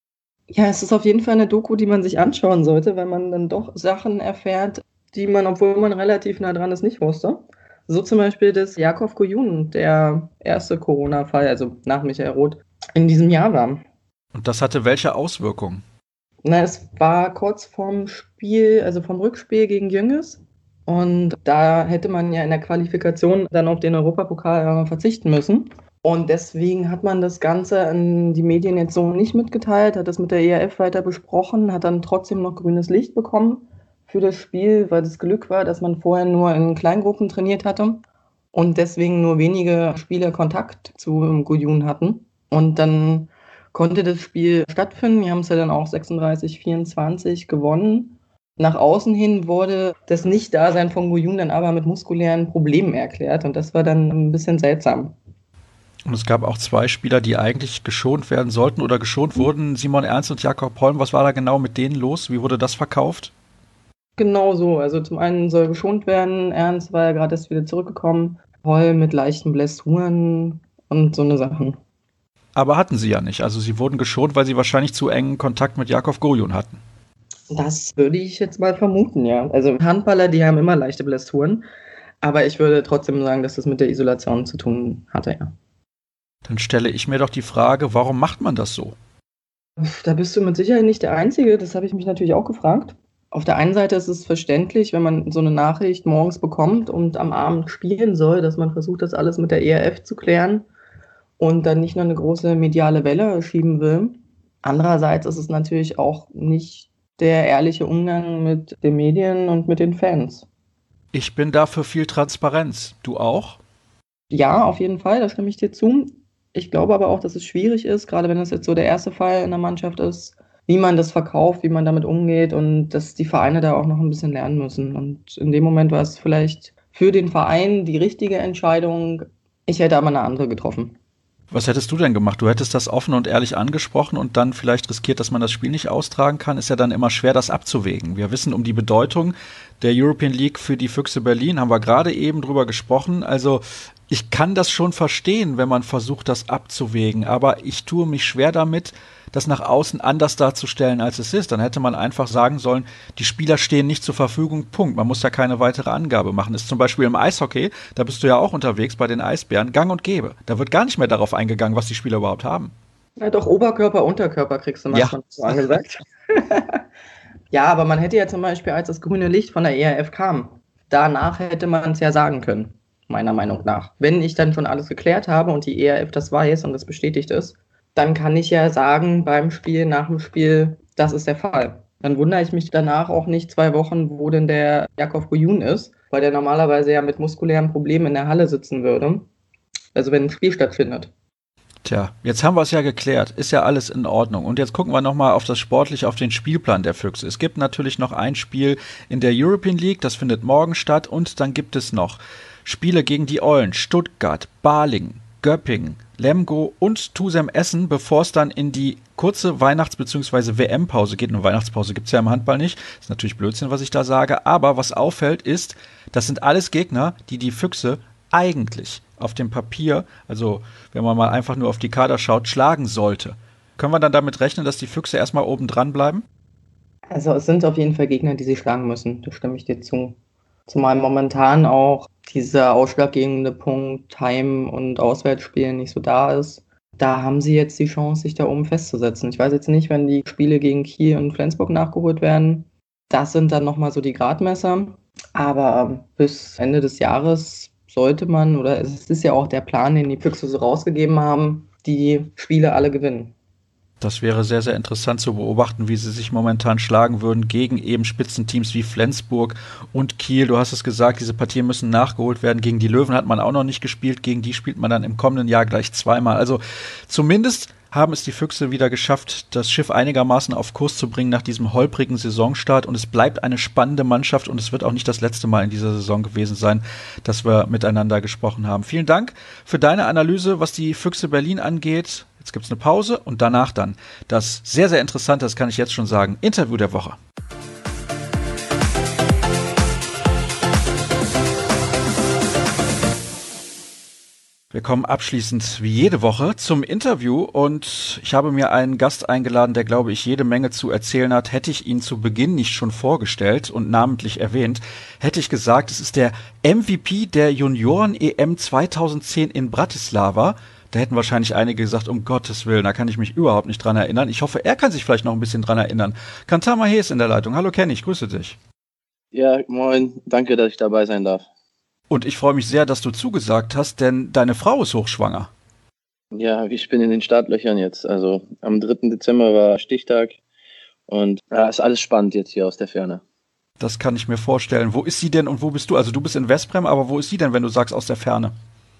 Ja, es ist auf jeden Fall eine Doku, die man sich anschauen sollte, weil man dann doch Sachen erfährt, die man, obwohl man relativ nah dran ist, nicht wusste. So zum Beispiel, dass Jakov Gojun der erste Corona-Fall, also nach Michael Roth, in diesem Jahr war. Und das hatte welche Auswirkungen? Na, es war kurz vorm Spiel, also vom Rückspiel gegen Jünges. Und da hätte man ja in der Qualifikation dann auf den Europapokal verzichten müssen. Und deswegen hat man das Ganze an die Medien jetzt so nicht mitgeteilt, hat das mit der E R F weiter besprochen, hat dann trotzdem noch grünes Licht bekommen für das Spiel, weil das Glück war, dass man vorher nur in Kleingruppen trainiert hatte und deswegen nur wenige Spieler Kontakt zu Gojun hatten. Und dann konnte das Spiel stattfinden. Wir haben es ja dann auch sechsunddreißig vierundzwanzig gewonnen. Nach außen hin wurde das Nicht-Dasein von Gojun dann aber mit muskulären Problemen erklärt und das war dann ein bisschen seltsam. Und es gab auch zwei Spieler, die eigentlich geschont werden sollten oder geschont wurden. Simon Ernst und Jakob Holm, was war da genau mit denen los? Wie wurde das verkauft? Genau so. Also zum einen soll geschont werden. Ernst war ja gerade erst wieder zurückgekommen. Holm mit leichten Blessuren und so eine Sachen. Aber hatten sie ja nicht. Also sie wurden geschont, weil sie wahrscheinlich zu engen Kontakt mit Jakov Gojun hatten. Das würde ich jetzt mal vermuten, ja. Also Handballer, die haben immer leichte Blessuren. Aber ich würde trotzdem sagen, dass das mit der Isolation zu tun hatte, ja. Dann stelle ich mir doch die Frage, warum macht man das so? Da bist du mit Sicherheit nicht der Einzige, das habe ich mich natürlich auch gefragt. Auf der einen Seite ist es verständlich, wenn man so eine Nachricht morgens bekommt und am Abend spielen soll, dass man versucht, das alles mit der E R F zu klären und dann nicht nur eine große mediale Welle schieben will. Andererseits ist es natürlich auch nicht der ehrliche Umgang mit den Medien und mit den Fans. Ich bin dafür viel Transparenz. Du auch? Ja, auf jeden Fall, da stimme ich dir zu. Ich glaube aber auch, dass es schwierig ist, gerade wenn es jetzt so der erste Fall in der Mannschaft ist, wie man das verkauft, wie man damit umgeht und dass die Vereine da auch noch ein bisschen lernen müssen. Und in dem Moment war es vielleicht für den Verein die richtige Entscheidung. Ich hätte aber eine andere getroffen. Was hättest du denn gemacht? Du hättest das offen und ehrlich angesprochen und dann vielleicht riskiert, dass man das Spiel nicht austragen kann. Ist ja dann immer schwer, das abzuwägen. Wir wissen um die Bedeutung der European League für die Füchse Berlin, haben wir gerade eben drüber gesprochen. Also ich kann das schon verstehen, wenn man versucht, das abzuwägen, aber ich tue mich schwer damit, das nach außen anders darzustellen, als es ist. Dann hätte man einfach sagen sollen, die Spieler stehen nicht zur Verfügung, Punkt. Man muss ja keine weitere Angabe machen. Ist zum Beispiel im Eishockey, da bist du ja auch unterwegs bei den Eisbären, gang und gäbe. Da wird gar nicht mehr darauf eingegangen, was die Spieler überhaupt haben. Ja, doch, Oberkörper, Unterkörper kriegst du manchmal ja so angesagt. Ja, aber man hätte ja zum Beispiel, als das grüne Licht von der E R F kam, danach hätte man es ja sagen können, meiner Meinung nach. Wenn ich dann schon alles geklärt habe und die E R F das weiß und das bestätigt ist, dann kann ich ja sagen beim Spiel, nach dem Spiel, das ist der Fall. Dann wundere ich mich danach auch nicht zwei Wochen, wo denn der Jakov Gojun ist, weil der normalerweise ja mit muskulären Problemen in der Halle sitzen würde. Also wenn ein Spiel stattfindet. Tja, jetzt haben wir es ja geklärt, ist ja alles in Ordnung. Und jetzt gucken wir nochmal auf das Sportliche, auf den Spielplan der Füchse. Es gibt natürlich noch ein Spiel in der European League, das findet morgen statt. Und dann gibt es noch Spiele gegen die Eulen, Stuttgart, Balingen, Göppingen, Lemgo und Tusem Essen, bevor es dann in die kurze Weihnachts- bzw. W M-Pause geht. Eine Weihnachtspause gibt es ja im Handball nicht. Ist natürlich Blödsinn, was ich da sage. Aber was auffällt ist, das sind alles Gegner, die die Füchse eigentlich auf dem Papier, also wenn man mal einfach nur auf die Kader schaut, schlagen sollte. Können wir dann damit rechnen, dass die Füchse erstmal oben dran bleiben? Also es sind auf jeden Fall Gegner, die sie schlagen müssen. Da stimme ich dir zu. Zumal momentan auch dieser ausschlaggebende Punkt Heim- und Auswärtsspielen nicht so da ist. Da haben sie jetzt die Chance, sich da oben festzusetzen. Ich weiß jetzt nicht, wenn die Spiele gegen Kiel und Flensburg nachgeholt werden. Das sind dann nochmal so die Gradmesser. Aber bis Ende des Jahres sollte man, oder es ist ja auch der Plan, den die Füchse so rausgegeben haben, die Spiele alle gewinnen. Das wäre sehr, sehr interessant zu beobachten, wie sie sich momentan schlagen würden gegen eben Spitzenteams wie Flensburg und Kiel. Du hast es gesagt, diese Partien müssen nachgeholt werden. Gegen die Löwen hat man auch noch nicht gespielt. Gegen die spielt man dann im kommenden Jahr gleich zweimal. Also zumindest haben es die Füchse wieder geschafft, das Schiff einigermaßen auf Kurs zu bringen nach diesem holprigen Saisonstart. Und es bleibt eine spannende Mannschaft und es wird auch nicht das letzte Mal in dieser Saison gewesen sein, dass wir miteinander gesprochen haben. Vielen Dank für deine Analyse, was die Füchse Berlin angeht. Jetzt gibt es eine Pause und danach dann das sehr, sehr interessante, das kann ich jetzt schon sagen, Interview der Woche. Wir kommen abschließend wie jede Woche zum Interview und ich habe mir einen Gast eingeladen, der, glaube ich, jede Menge zu erzählen hat. Hätte ich ihn zu Beginn nicht schon vorgestellt und namentlich erwähnt, hätte ich gesagt, es ist der M V P der Junioren-E M zweitausendzehn in Bratislava. Da hätten wahrscheinlich einige gesagt, um Gottes Willen, da kann ich mich überhaupt nicht dran erinnern. Ich hoffe, er kann sich vielleicht noch ein bisschen dran erinnern. Kantar Mahé ist in der Leitung. Hallo Kenny, ich grüße dich. Ja, moin. Danke, dass ich dabei sein darf. Und ich freue mich sehr, dass du zugesagt hast, denn deine Frau ist hochschwanger. Ja, ich bin in den Startlöchern jetzt. Also am dritten Dezember war Stichtag und ja, ist alles spannend jetzt hier aus der Ferne. Das kann ich mir vorstellen. Wo ist sie denn und wo bist du? Also du bist in Westbrem, aber wo ist sie denn, wenn du sagst aus der Ferne?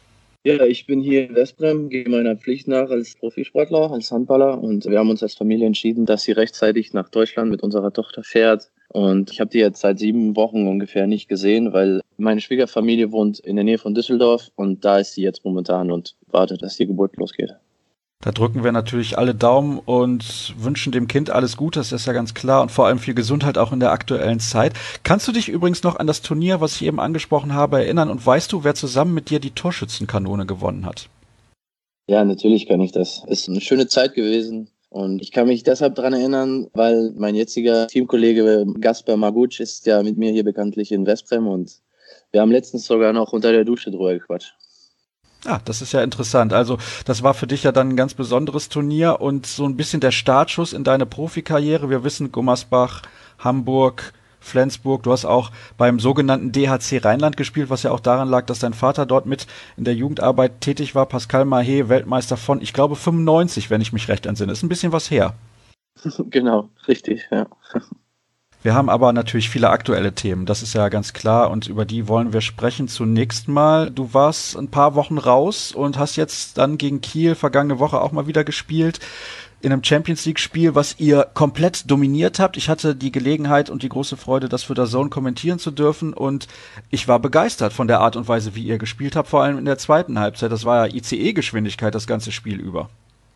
Ja, ich bin hier in Westbrem, gehe meiner Pflicht nach als Profisportler, als Handballer und wir haben uns als Familie entschieden, dass sie rechtzeitig nach Deutschland mit unserer Tochter fährt. Und ich habe die jetzt seit sieben Wochen ungefähr nicht gesehen, weil meine Schwiegerfamilie wohnt in der Nähe von Düsseldorf und da ist sie jetzt momentan und wartet, dass die Geburt losgeht. Da drücken wir natürlich alle Daumen und wünschen dem Kind alles Gute, das ist ja ganz klar, und vor allem viel Gesundheit auch in der aktuellen Zeit. Kannst du dich übrigens noch an das Turnier, was ich eben angesprochen habe, erinnern und weißt du, wer zusammen mit dir die Torschützenkanone gewonnen hat? Ja, natürlich kann ich das. Es ist eine schöne Zeit gewesen. Und ich kann mich deshalb daran erinnern, weil mein jetziger Teamkollege Gaspar Maguc ist ja mit mir hier bekanntlich in Westbrem und wir haben letztens sogar noch unter der Dusche drüber gequatscht. Ah, das ist ja interessant. Also das war für dich ja dann ein ganz besonderes Turnier und so ein bisschen der Startschuss in deine Profikarriere. Wir wissen, Gummersbach, Hamburg, Flensburg, du hast auch beim sogenannten D H C Rheinland gespielt, was ja auch daran lag, dass dein Vater dort mit in der Jugendarbeit tätig war. Pascal Mahé, Weltmeister von, ich glaube, fünfundneunzig, wenn ich mich recht entsinne. Ist ein bisschen was her. Genau, richtig, ja. Wir haben aber natürlich viele aktuelle Themen, das ist ja ganz klar und über die wollen wir sprechen. Zunächst mal, du warst ein paar Wochen raus und hast jetzt dann gegen Kiel vergangene Woche auch mal wieder gespielt. In einem Champions-League-Spiel, was ihr komplett dominiert habt. Ich hatte die Gelegenheit und die große Freude, das für D A Z N kommentieren zu dürfen und ich war begeistert von der Art und Weise, wie ihr gespielt habt, vor allem in der zweiten Halbzeit. Das war ja I C E-Geschwindigkeit das ganze Spiel über.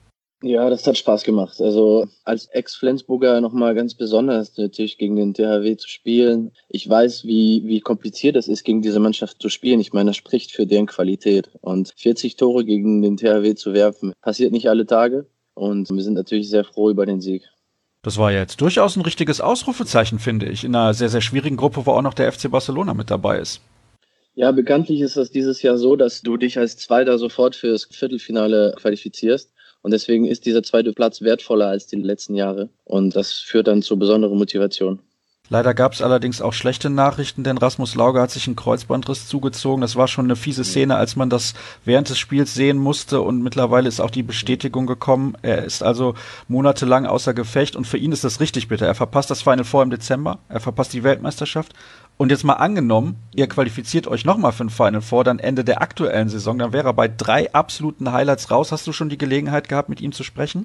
Ja, das hat Spaß gemacht. Also als Ex-Flensburger nochmal ganz besonders natürlich gegen den T H W zu spielen. Ich weiß, wie wie kompliziert es ist, gegen diese Mannschaft zu spielen. Ich meine, das spricht für deren Qualität. Und vierzig Tore gegen den T H W zu werfen, passiert nicht alle Tage. Und wir sind natürlich sehr froh über den Sieg. Das war jetzt durchaus ein richtiges Ausrufezeichen, finde ich, in einer sehr, sehr schwierigen Gruppe, wo auch noch der F C Barcelona mit dabei ist. Ja, bekanntlich ist das dieses Jahr so, dass du dich als Zweiter sofort fürs Viertelfinale qualifizierst. Und deswegen ist dieser zweite Platz wertvoller als die letzten Jahre. Und das führt dann zu besonderer Motivation. Leider gab es allerdings auch schlechte Nachrichten, denn Rasmus Lauge hat sich einen Kreuzbandriss zugezogen. Das war schon eine fiese Szene, als man das während des Spiels sehen musste und mittlerweile ist auch die Bestätigung gekommen. Er ist also monatelang außer Gefecht und für ihn ist das richtig bitter. Er verpasst das Final Four im Dezember, er verpasst die Weltmeisterschaft und jetzt mal angenommen, ihr qualifiziert euch nochmal für ein Final Four, dann Ende der aktuellen Saison, dann wäre er bei drei absoluten Highlights raus. Hast du schon die Gelegenheit gehabt, mit ihm zu sprechen?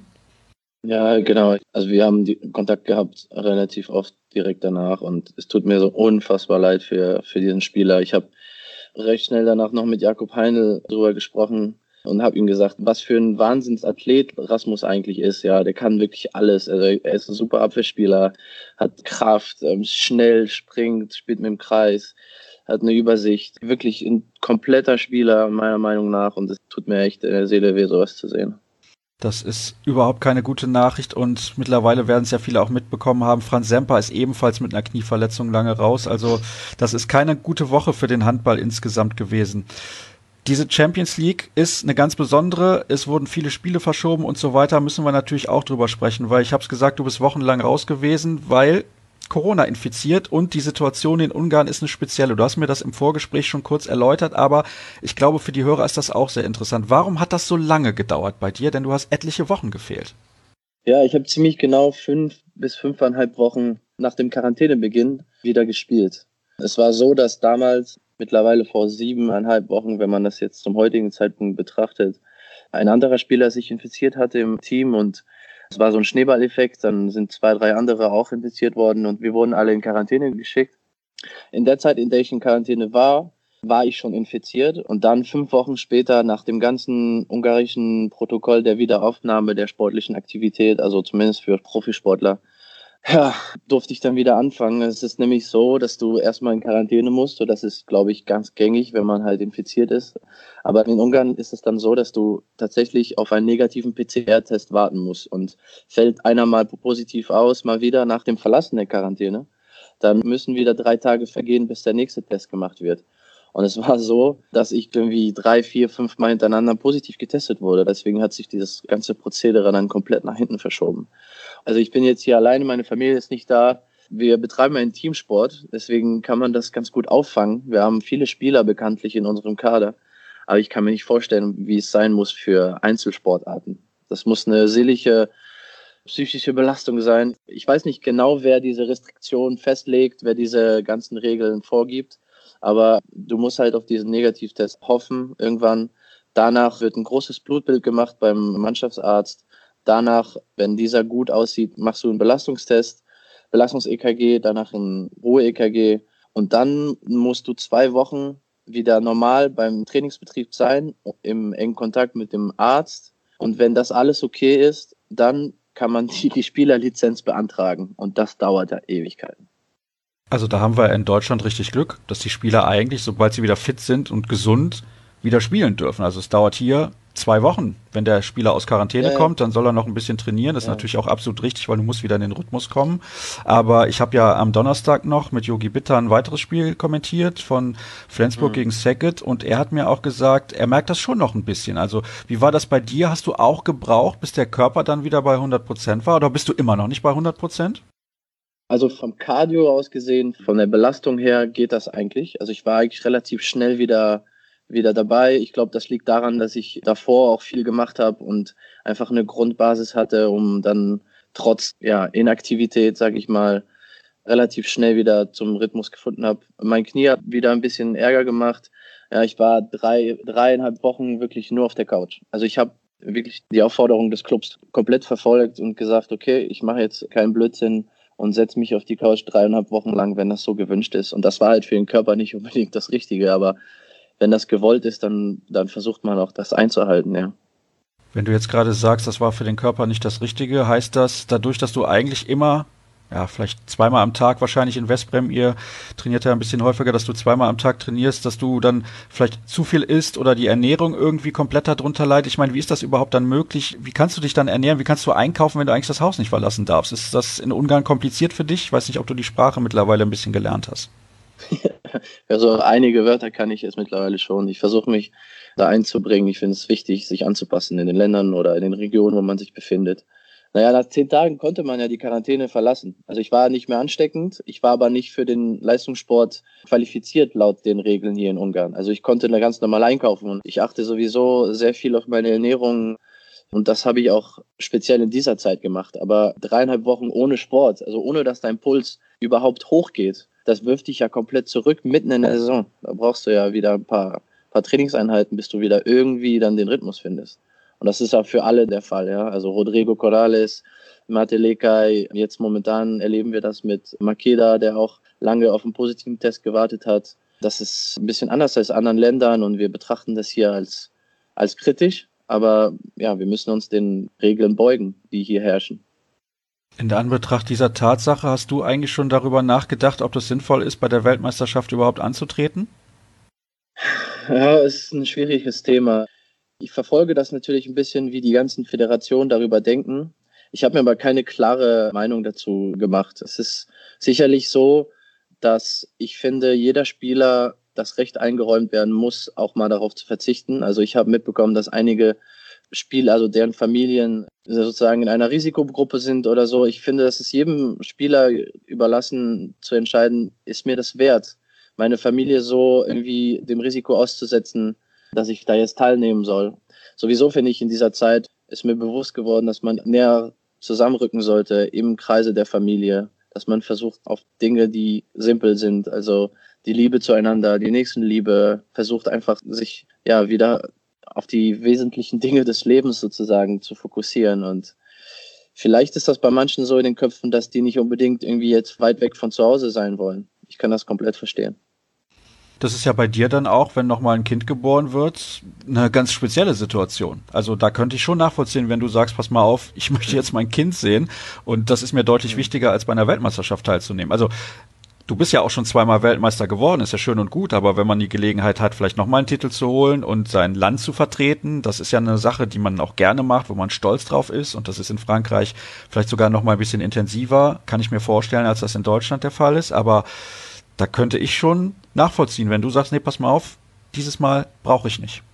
Ja, genau. Also wir haben die Kontakt gehabt relativ oft direkt danach und es tut mir so unfassbar leid für, für diesen Spieler. Ich habe recht schnell danach noch mit Jakob Heinl drüber gesprochen und habe ihm gesagt, was für ein Wahnsinnsathlet Rasmus eigentlich ist. Ja, der kann wirklich alles. Also er ist ein super Abwehrspieler, hat Kraft, schnell, springt, spielt mit dem Kreis, hat eine Übersicht. Wirklich ein kompletter Spieler meiner Meinung nach und es tut mir echt in der Seele weh, sowas zu sehen. Das ist überhaupt keine gute Nachricht und mittlerweile werden es ja viele auch mitbekommen haben. Franz Semper ist ebenfalls mit einer Knieverletzung lange raus. Also das ist keine gute Woche für den Handball insgesamt gewesen. Diese Champions League ist eine ganz besondere. Es wurden viele Spiele verschoben und so weiter. Müssen wir natürlich auch drüber sprechen, weil ich habe es gesagt, du bist wochenlang raus gewesen, weil Corona infiziert und die Situation in Ungarn ist eine spezielle. Du hast mir das im Vorgespräch schon kurz erläutert, aber ich glaube, für die Hörer ist das auch sehr interessant. Warum hat das so lange gedauert bei dir? Denn du hast etliche Wochen gefehlt. Ja, ich habe ziemlich genau fünf bis fünfeinhalb Wochen nach dem Quarantänebeginn wieder gespielt. Es war so, dass damals, mittlerweile vor siebeneinhalb Wochen, wenn man das jetzt zum heutigen Zeitpunkt betrachtet, ein anderer Spieler sich infiziert hatte im Team und es war so ein Schneeballeffekt, dann sind zwei, drei andere auch infiziert worden und wir wurden alle in Quarantäne geschickt. In der Zeit, in der ich in Quarantäne war, war ich schon infiziert und dann fünf Wochen später nach dem ganzen ungarischen Protokoll der Wiederaufnahme der sportlichen Aktivität, also zumindest für Profisportler, Ja, durfte ich dann wieder anfangen. Es ist nämlich so, dass du erstmal in Quarantäne musst. Und das ist, glaube ich, ganz gängig, wenn man halt infiziert ist. Aber in Ungarn ist es dann so, dass du tatsächlich auf einen negativen P C R-Test warten musst. Und fällt einer mal positiv aus, mal wieder nach dem Verlassen der Quarantäne, dann müssen wieder drei Tage vergehen, bis der nächste Test gemacht wird. Und es war so, dass ich irgendwie drei, vier, fünf Mal hintereinander positiv getestet wurde. Deswegen hat sich dieses ganze Prozedere dann komplett nach hinten verschoben. Also ich bin jetzt hier alleine, meine Familie ist nicht da. Wir betreiben einen Teamsport, deswegen kann man das ganz gut auffangen. Wir haben viele Spieler bekanntlich in unserem Kader, aber ich kann mir nicht vorstellen, wie es sein muss für Einzelsportarten. Das muss eine seelische, psychische Belastung sein. Ich weiß nicht genau, wer diese Restriktionen festlegt, wer diese ganzen Regeln vorgibt, aber du musst halt auf diesen Negativtest hoffen irgendwann. Danach wird ein großes Blutbild gemacht beim Mannschaftsarzt. Danach, wenn dieser gut aussieht, machst du einen Belastungstest, Belastungs-E K G, danach ein Ruhe-E K G und dann musst du zwei Wochen wieder normal beim Trainingsbetrieb sein, im engen Kontakt mit dem Arzt. Und wenn das alles okay ist, dann kann man die, die Spielerlizenz beantragen und das dauert ja Ewigkeiten. Also da haben wir in Deutschland richtig Glück, dass die Spieler eigentlich, sobald sie wieder fit sind und gesund, wieder spielen dürfen. Also es dauert hier zwei Wochen. Wenn der Spieler aus Quarantäne ja, ja. kommt, dann soll er noch ein bisschen trainieren. Das ist ja. natürlich auch absolut richtig, weil du musst wieder in den Rhythmus kommen. Aber ich habe ja am Donnerstag noch mit Yogi Bitter ein weiteres Spiel kommentiert von Flensburg mhm. gegen Szeged und er hat mir auch gesagt, er merkt das schon noch ein bisschen. Also wie war das bei dir? Hast du auch gebraucht, bis der Körper dann wieder bei hundert Prozent war oder bist du immer noch nicht bei hundert Prozent? Also vom Cardio aus gesehen, von der Belastung her geht das eigentlich. Also ich war eigentlich relativ schnell wieder wieder dabei. Ich glaube, das liegt daran, dass ich davor auch viel gemacht habe und einfach eine Grundbasis hatte, um dann trotz ja, Inaktivität, sage ich mal, relativ schnell wieder zum Rhythmus gefunden habe. Mein Knie hat wieder ein bisschen Ärger gemacht. Ja, ich war drei, dreieinhalb Wochen wirklich nur auf der Couch. Also ich habe wirklich die Aufforderung des Clubs komplett verfolgt und gesagt, okay, ich mache jetzt keinen Blödsinn und setze mich auf die Couch dreieinhalb Wochen lang, wenn das so gewünscht ist. Und das war halt für den Körper nicht unbedingt das Richtige, aber wenn das gewollt ist, dann, dann versucht man auch das einzuhalten, ja. Wenn du jetzt gerade sagst, das war für den Körper nicht das Richtige, heißt das, dadurch, dass du eigentlich immer, ja, vielleicht zweimal am Tag wahrscheinlich in Westbrem, ihr trainiert ja ein bisschen häufiger, dass du zweimal am Tag trainierst, dass du dann vielleicht zu viel isst oder die Ernährung irgendwie komplett darunter leidet? Ich meine, wie ist das überhaupt dann möglich? Wie kannst du dich dann ernähren? Wie kannst du einkaufen, wenn du eigentlich das Haus nicht verlassen darfst? Ist das in Ungarn kompliziert für dich? Ich weiß nicht, ob du die Sprache mittlerweile ein bisschen gelernt hast. Also einige Wörter kann ich jetzt mittlerweile schon. Ich versuche mich da einzubringen. Ich finde es wichtig, sich anzupassen in den Ländern oder in den Regionen, wo man sich befindet. Naja, nach zehn Tagen konnte man ja die Quarantäne verlassen. Also ich war nicht mehr ansteckend. Ich war aber nicht für den Leistungssport qualifiziert laut den Regeln hier in Ungarn. Also ich konnte da ganz normal einkaufen und ich achte sowieso sehr viel auf meine Ernährung. Und das habe ich auch speziell in dieser Zeit gemacht. Aber dreieinhalb Wochen ohne Sport, also ohne dass dein Puls überhaupt hochgeht, das wirft dich ja komplett zurück mitten in der Saison. Da brauchst du ja wieder ein paar, paar Trainingseinheiten, bis du wieder irgendwie dann den Rhythmus findest. Und das ist ja für alle der Fall, ja. Also Rodrigo Corrales, Mate Lekaj, jetzt momentan erleben wir das mit Makeda, der auch lange auf einen positiven Test gewartet hat. Das ist ein bisschen anders als in anderen Ländern und wir betrachten das hier als, als kritisch. Aber ja, wir müssen uns den Regeln beugen, die hier herrschen. In der Anbetracht dieser Tatsache hast du eigentlich schon darüber nachgedacht, ob das sinnvoll ist, bei der Weltmeisterschaft überhaupt anzutreten? Ja, es ist ein schwieriges Thema. Ich verfolge das natürlich ein bisschen, wie die ganzen Föderationen darüber denken. Ich habe mir aber keine klare Meinung dazu gemacht. Es ist sicherlich so, dass ich finde, jeder Spieler das Recht eingeräumt werden muss, auch mal darauf zu verzichten. Also ich habe mitbekommen, dass einige Spieler, also deren Familien sozusagen in einer Risikogruppe sind oder so. Ich finde, das ist jedem Spieler überlassen zu entscheiden, ist mir das wert, meine Familie so irgendwie dem Risiko auszusetzen, dass ich da jetzt teilnehmen soll. Sowieso finde ich, in dieser Zeit ist mir bewusst geworden, dass man näher zusammenrücken sollte im Kreise der Familie, dass man versucht auf Dinge, die simpel sind, also die Liebe zueinander, die Nächstenliebe, versucht einfach sich ja wieder auf die wesentlichen Dinge des Lebens sozusagen zu fokussieren. Und vielleicht ist das bei manchen so in den Köpfen, dass die nicht unbedingt irgendwie jetzt weit weg von zu Hause sein wollen. Ich kann das komplett verstehen. Das ist ja bei dir dann auch, wenn nochmal ein Kind geboren wird, eine ganz spezielle Situation. Also da könnte ich schon nachvollziehen, wenn du sagst, pass mal auf, ich möchte jetzt mein Kind sehen und das ist mir deutlich mhm. wichtiger, als bei einer Weltmeisterschaft teilzunehmen. Also du bist ja auch schon zweimal Weltmeister geworden, ist ja schön und gut, aber wenn man die Gelegenheit hat, vielleicht nochmal einen Titel zu holen und sein Land zu vertreten, das ist ja eine Sache, die man auch gerne macht, wo man stolz drauf ist und das ist in Frankreich vielleicht sogar nochmal ein bisschen intensiver, kann ich mir vorstellen, als das in Deutschland der Fall ist, aber da könnte ich schon nachvollziehen, wenn du sagst, nee, pass mal auf, dieses Mal brauche ich nicht.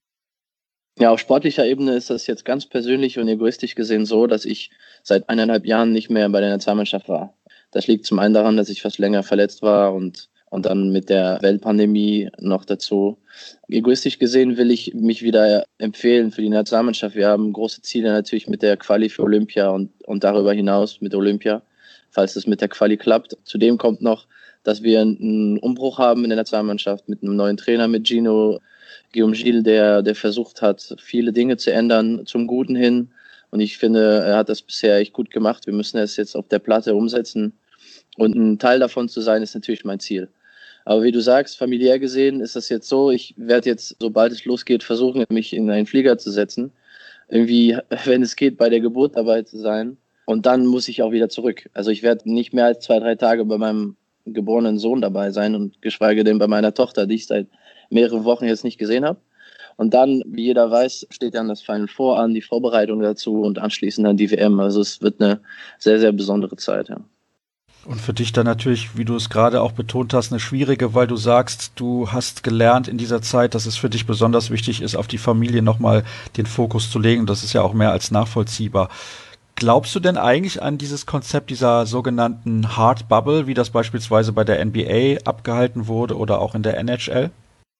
Ja, auf sportlicher Ebene ist das jetzt ganz persönlich und egoistisch gesehen so, dass ich seit eineinhalb Jahren nicht mehr bei der Nationalmannschaft war. Das liegt zum einen daran, dass ich fast länger verletzt war und, und dann mit der Weltpandemie noch dazu. Egoistisch gesehen will ich mich wieder empfehlen für die Nationalmannschaft. Wir haben große Ziele natürlich mit der Quali für Olympia und, und darüber hinaus mit Olympia, falls es mit der Quali klappt. Zudem kommt noch, dass wir einen Umbruch haben in der Nationalmannschaft mit einem neuen Trainer, mit Gino Guillaume Gilles, der, der versucht hat, viele Dinge zu ändern zum Guten hin. Und ich finde, er hat das bisher echt gut gemacht. Wir müssen es jetzt auf der Platte umsetzen. Und ein Teil davon zu sein, ist natürlich mein Ziel. Aber wie du sagst, familiär gesehen ist das jetzt so, ich werde jetzt, sobald es losgeht, versuchen, mich in einen Flieger zu setzen. Irgendwie, wenn es geht, bei der Geburt dabei zu sein. Und dann muss ich auch wieder zurück. Also ich werde nicht mehr als zwei, drei Tage bei meinem geborenen Sohn dabei sein und geschweige denn bei meiner Tochter, die ich seit mehreren Wochen jetzt nicht gesehen habe. Und dann, wie jeder weiß, steht dann das Final Four an, die Vorbereitung dazu und anschließend dann die W M. Also es wird eine sehr, sehr besondere Zeit. Ja. Und für dich dann natürlich, wie du es gerade auch betont hast, eine schwierige, weil du sagst, du hast gelernt in dieser Zeit, dass es für dich besonders wichtig ist, auf die Familie nochmal den Fokus zu legen. Das ist ja auch mehr als nachvollziehbar. Glaubst du denn eigentlich an dieses Konzept dieser sogenannten Hard Bubble, wie das beispielsweise bei der N B A abgehalten wurde oder auch in der N H L?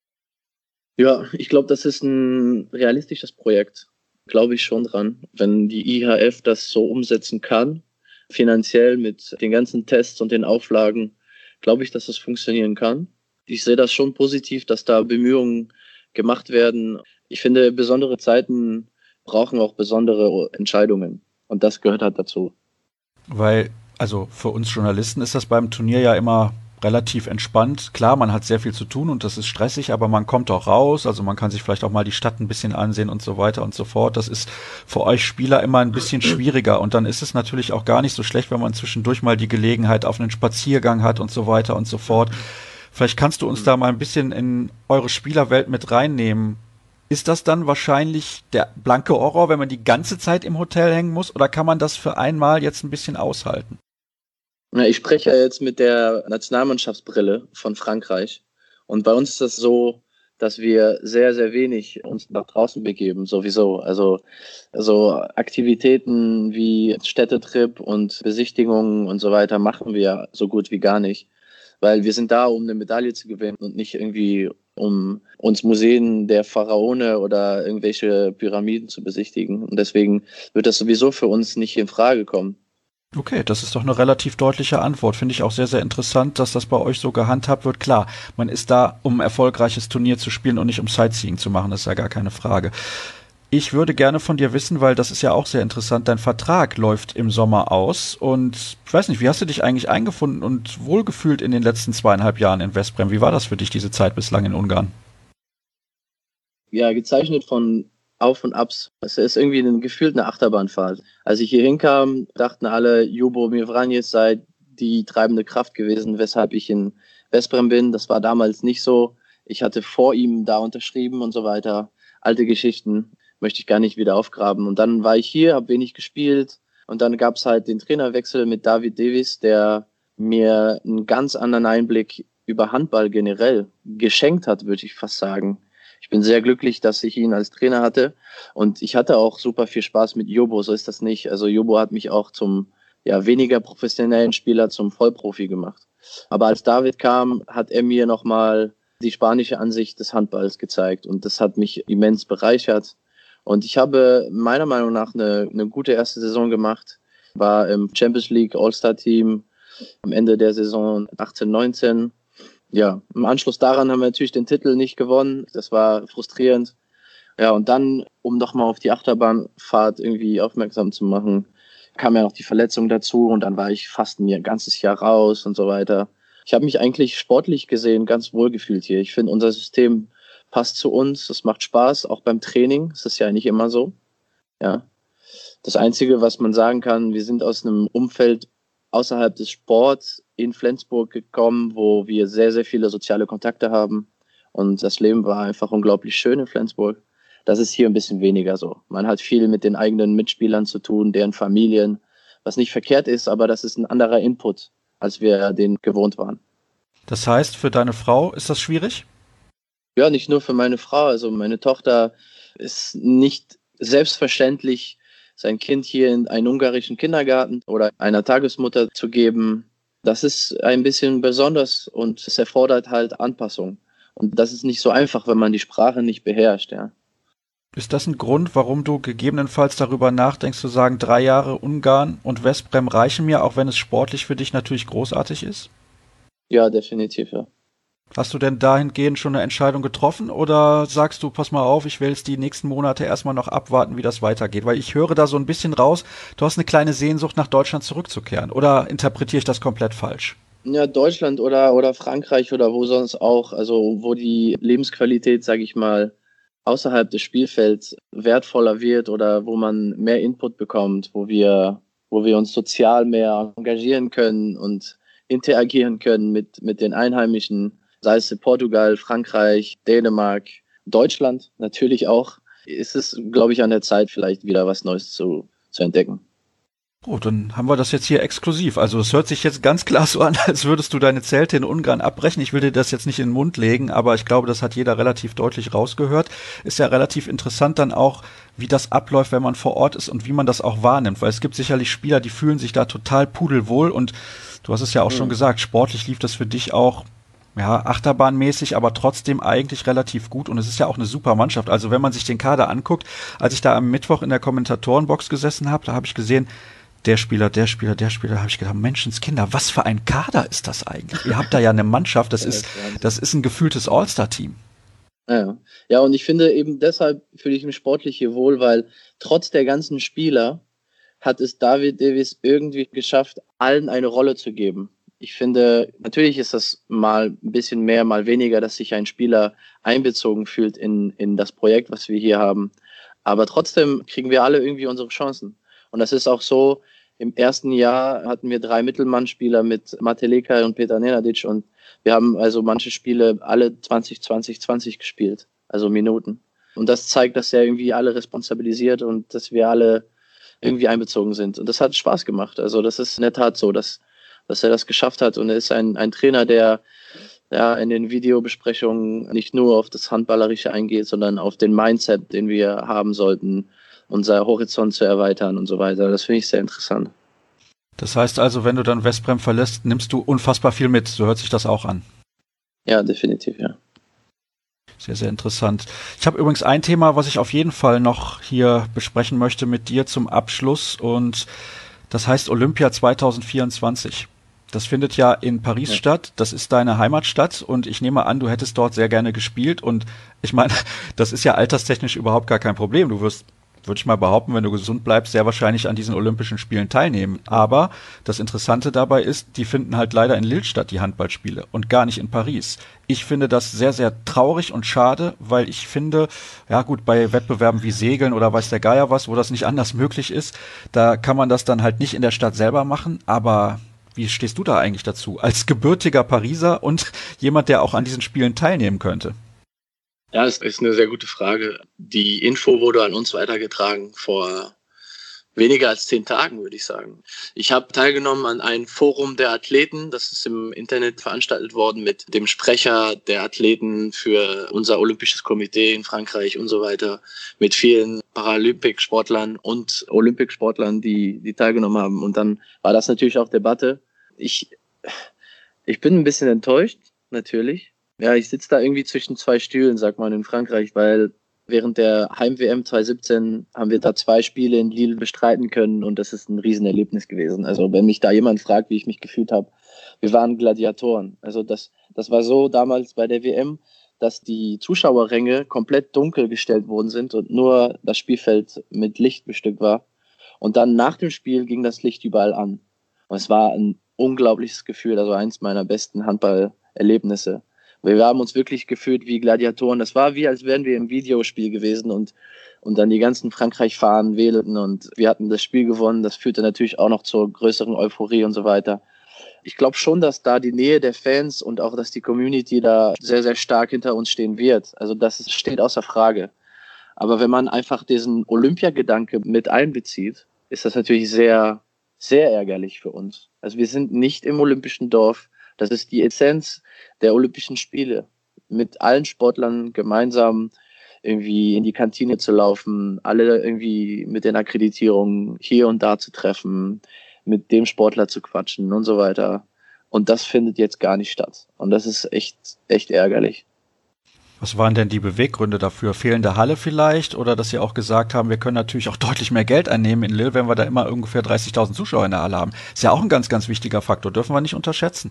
Ja, ich glaube, das ist ein realistisches Projekt. Glaube ich schon dran. Wenn die I H F das so umsetzen kann, finanziell mit den ganzen Tests und den Auflagen, glaube ich, dass das funktionieren kann. Ich sehe das schon positiv, dass da Bemühungen gemacht werden. Ich finde, besondere Zeiten brauchen auch besondere Entscheidungen. Und das gehört halt dazu. Weil, also für uns Journalisten ist das beim Turnier ja immer relativ entspannt. Klar, man hat sehr viel zu tun und das ist stressig, aber man kommt auch raus, also man kann sich vielleicht auch mal die Stadt ein bisschen ansehen und so weiter und so fort. Das ist für euch Spieler immer ein bisschen schwieriger und dann ist es natürlich auch gar nicht so schlecht, wenn man zwischendurch mal die Gelegenheit auf einen Spaziergang hat und so weiter und so fort. Vielleicht kannst du uns da mal ein bisschen in eure Spielerwelt mit reinnehmen. Ist das dann wahrscheinlich der blanke Horror, wenn man die ganze Zeit im Hotel hängen muss, oder kann man das für einmal jetzt ein bisschen aushalten? Ja, ich spreche ja jetzt mit der Nationalmannschaftsbrille von Frankreich. Und bei uns ist das so, dass wir sehr, sehr wenig uns nach draußen begeben, sowieso. Also, also Aktivitäten wie Städtetrip und Besichtigungen und so weiter machen wir so gut wie gar nicht. Weil wir sind da, um eine Medaille zu gewinnen und nicht irgendwie, um uns Museen der Pharaone oder irgendwelche Pyramiden zu besichtigen. Und deswegen wird das sowieso für uns nicht in Frage kommen. Okay, das ist doch eine relativ deutliche Antwort. Finde ich auch sehr, sehr interessant, dass das bei euch so gehandhabt wird. Klar, man ist da, um ein erfolgreiches Turnier zu spielen und nicht um Sightseeing zu machen, das ist ja gar keine Frage. Ich würde gerne von dir wissen, weil das ist ja auch sehr interessant, dein Vertrag läuft im Sommer aus und ich weiß nicht, wie hast du dich eigentlich eingefunden und wohlgefühlt in den letzten zweieinhalb Jahren in Veszprém? Wie war das für dich, diese Zeit bislang in Ungarn? Ja, gezeichnet von Auf und Abs. Es ist irgendwie ein, gefühlt eine Achterbahnfahrt. Als ich hier hinkam, dachten alle, Ljubo Vranjes sei die treibende Kraft gewesen, weshalb ich in Veszprém bin. Das war damals nicht so. Ich hatte vor ihm da unterschrieben und so weiter. Alte Geschichten möchte ich gar nicht wieder aufgraben. Und dann war ich hier, habe wenig gespielt und dann gab es halt den Trainerwechsel mit David Davis, der mir einen ganz anderen Einblick über Handball generell geschenkt hat, würde ich fast sagen. Ich bin sehr glücklich, dass ich ihn als Trainer hatte und ich hatte auch super viel Spaß mit Ljubo, so ist das nicht. Also Ljubo hat mich auch zum ja, weniger professionellen Spieler zum Vollprofi gemacht. Aber als David kam, hat er mir nochmal die spanische Ansicht des Handballs gezeigt und das hat mich immens bereichert. Und ich habe meiner Meinung nach eine, eine gute erste Saison gemacht, war im Champions League All-Star-Team am Ende der Saison achtzehn neunzehn. Ja, im Anschluss daran haben wir natürlich den Titel nicht gewonnen. Das war frustrierend. Ja, und dann, um nochmal auf die Achterbahnfahrt irgendwie aufmerksam zu machen, kam ja noch die Verletzung dazu und dann war ich fast ein ganzes Jahr raus und so weiter. ich habe mich eigentlich sportlich gesehen ganz wohl gefühlt hier. Ich finde, unser System passt zu uns, es macht Spaß, auch beim Training. Es ist ja nicht immer so. Ja. Das Einzige, was man sagen kann, wir sind aus einem Umfeld außerhalb des Sports in Flensburg gekommen, wo wir sehr, sehr viele soziale Kontakte haben. Und das Leben war einfach unglaublich schön in Flensburg. Das ist hier ein bisschen weniger so. Man hat viel mit den eigenen Mitspielern zu tun, deren Familien, was nicht verkehrt ist, aber das ist ein anderer Input, als wir den gewohnt waren. Das heißt, für deine Frau ist das schwierig? Ja, nicht nur für meine Frau. Also meine Tochter ist nicht selbstverständlich, sein Kind hier in einen ungarischen Kindergarten oder einer Tagesmutter zu geben. Das ist ein bisschen besonders und es erfordert halt Anpassung. Und das ist nicht so einfach, wenn man die Sprache nicht beherrscht, ja. Ist das ein Grund, warum du gegebenenfalls darüber nachdenkst, zu sagen, drei Jahre Ungarn und Veszprém reichen mir, auch wenn es sportlich für dich natürlich großartig ist? Ja, definitiv, ja. Hast du denn dahingehend schon eine Entscheidung getroffen oder sagst du, pass mal auf, ich will jetzt die nächsten Monate erstmal noch abwarten, wie das weitergeht? Weil ich höre da so ein bisschen raus, du hast eine kleine Sehnsucht, nach Deutschland zurückzukehren. Oder interpretiere ich das komplett falsch? Ja, Deutschland oder, oder Frankreich oder wo sonst auch, also wo die Lebensqualität, sage ich mal, außerhalb des Spielfelds wertvoller wird oder wo man mehr Input bekommt, wo wir, wo wir uns sozial mehr engagieren können und interagieren können mit, mit den Einheimischen, sei es Portugal, Frankreich, Dänemark, Deutschland natürlich auch, ist es, glaube ich, an der Zeit, vielleicht wieder was Neues zu, zu entdecken. Gut, dann haben wir das jetzt hier exklusiv. Also es hört sich jetzt ganz klar so an, als würdest du deine Zelte in Ungarn abbrechen. Ich will dir das jetzt nicht in den Mund legen, aber ich glaube, das hat jeder relativ deutlich rausgehört. Ist ja relativ interessant dann auch, wie das abläuft, wenn man vor Ort ist und wie man das auch wahrnimmt. Weil es gibt sicherlich Spieler, die fühlen sich da total pudelwohl und du hast es ja auch mhm. schon gesagt, sportlich lief das für dich auch ja, achterbahnmäßig, aber trotzdem eigentlich relativ gut und es ist ja auch eine super Mannschaft. Also wenn man sich den Kader anguckt, als ich da am Mittwoch in der Kommentatorenbox gesessen habe, da habe ich gesehen, der Spieler, der Spieler, der Spieler, da habe ich gedacht, Menschenskinder, was für ein Kader ist das eigentlich? Ihr habt da ja eine Mannschaft, das ist, das ist ein gefühltes All-Star-Team. Ja. ja, und ich finde eben deshalb fühle ich mich sportlich hier wohl, weil trotz der ganzen Spieler hat es David Davis irgendwie geschafft, allen eine Rolle zu geben. Ich finde, natürlich ist das mal ein bisschen mehr, mal weniger, dass sich ein Spieler einbezogen fühlt in, in das Projekt, was wir hier haben. Aber trotzdem kriegen wir alle irgendwie unsere Chancen. Und das ist auch so, im ersten Jahr hatten wir drei Mittelmannspieler mit Mate Lekaj und Petar Nenadic und wir haben also manche Spiele alle zwanzig, zwanzig, zwanzig gespielt, also Minuten. Und das zeigt, dass er irgendwie alle responsabilisiert und dass wir alle irgendwie einbezogen sind. Und das hat Spaß gemacht. Also das ist in der Tat so, dass, dass er das geschafft hat. Und er ist ein, ein Trainer, der ja in den Videobesprechungen nicht nur auf das Handballerische eingeht, sondern auf den Mindset, den wir haben sollten, unser Horizont zu erweitern und so weiter. Das finde ich sehr interessant. Das heißt also, wenn du dann Veszprém verlässt, nimmst du unfassbar viel mit. So hört sich das auch an. Ja, definitiv, ja. Sehr, sehr interessant. Ich habe übrigens ein Thema, was ich auf jeden Fall noch hier besprechen möchte mit dir zum Abschluss und das heißt Olympia zwanzig vierundzwanzig. Das findet ja in Paris ja. statt. Das ist deine Heimatstadt und ich nehme an, du hättest dort sehr gerne gespielt und ich meine, das ist ja alterstechnisch überhaupt gar kein Problem. Du wirst, würde ich mal behaupten, wenn du gesund bleibst, sehr wahrscheinlich an diesen Olympischen Spielen teilnehmen. Aber das Interessante dabei ist, die finden halt leider in Lille statt, die Handballspiele, und gar nicht in Paris. Ich finde das sehr, sehr traurig und schade, weil ich finde, ja gut, bei Wettbewerben wie Segeln oder weiß der Geier was, wo das nicht anders möglich ist, da kann man das dann halt nicht in der Stadt selber machen, aber wie stehst du da eigentlich dazu, als gebürtiger Pariser und jemand, der auch an diesen Spielen teilnehmen könnte? Ja, das ist eine sehr gute Frage. Die Info wurde an uns weitergetragen vor weniger als zehn Tagen, würde ich sagen. Ich habe teilgenommen an einem Forum der Athleten. Das ist im Internet veranstaltet worden mit dem Sprecher der Athleten für unser Olympisches Komitee in Frankreich und so weiter, mit vielen Paralympic-Sportlern und Olympic-Sportlern, die, die teilgenommen haben. Und dann war das natürlich auch Debatte. Ich, ich bin ein bisschen enttäuscht, natürlich. Ja, ich sitze da irgendwie zwischen zwei Stühlen, sagt man in Frankreich, weil während der Heim-W M zwanzig siebzehn haben wir da zwei Spiele in Lille bestreiten können und das ist ein Riesenerlebnis gewesen. Also wenn mich da jemand fragt, wie ich mich gefühlt habe, wir waren Gladiatoren. Also das, das war so damals bei der W M, dass die Zuschauerränge komplett dunkel gestellt worden sind und nur das Spielfeld mit Licht bestückt war. Und dann nach dem Spiel ging das Licht überall an. Und es war ein unglaubliches Gefühl, also eins meiner besten Handballerlebnisse. Wir haben uns wirklich gefühlt wie Gladiatoren. Das war wie, als wären wir im Videospiel gewesen und, und dann die ganzen Frankreich-Fahnen wählten und wir hatten das Spiel gewonnen. Das führte natürlich auch noch zur größeren Euphorie und so weiter. Ich glaube schon, dass da die Nähe der Fans und auch, dass die Community da sehr, sehr stark hinter uns stehen wird. Also das steht außer Frage. Aber wenn man einfach diesen Olympiagedanke mit einbezieht, ist das natürlich sehr, sehr ärgerlich für uns. Also wir sind nicht im Olympischen Dorf. Das ist die Essenz der Olympischen Spiele. Mit allen Sportlern gemeinsam irgendwie in die Kantine zu laufen, alle irgendwie mit den Akkreditierungen hier und da zu treffen, mit dem Sportler zu quatschen und so weiter. Und das findet jetzt gar nicht statt. Und das ist echt, echt ärgerlich. Was waren denn die Beweggründe dafür? Fehlende Halle vielleicht? Oder dass Sie auch gesagt haben, wir können natürlich auch deutlich mehr Geld einnehmen in Lille, wenn wir da immer ungefähr dreißigtausend Zuschauer in der Halle haben. Ist ja auch ein ganz, ganz wichtiger Faktor. Dürfen wir nicht unterschätzen.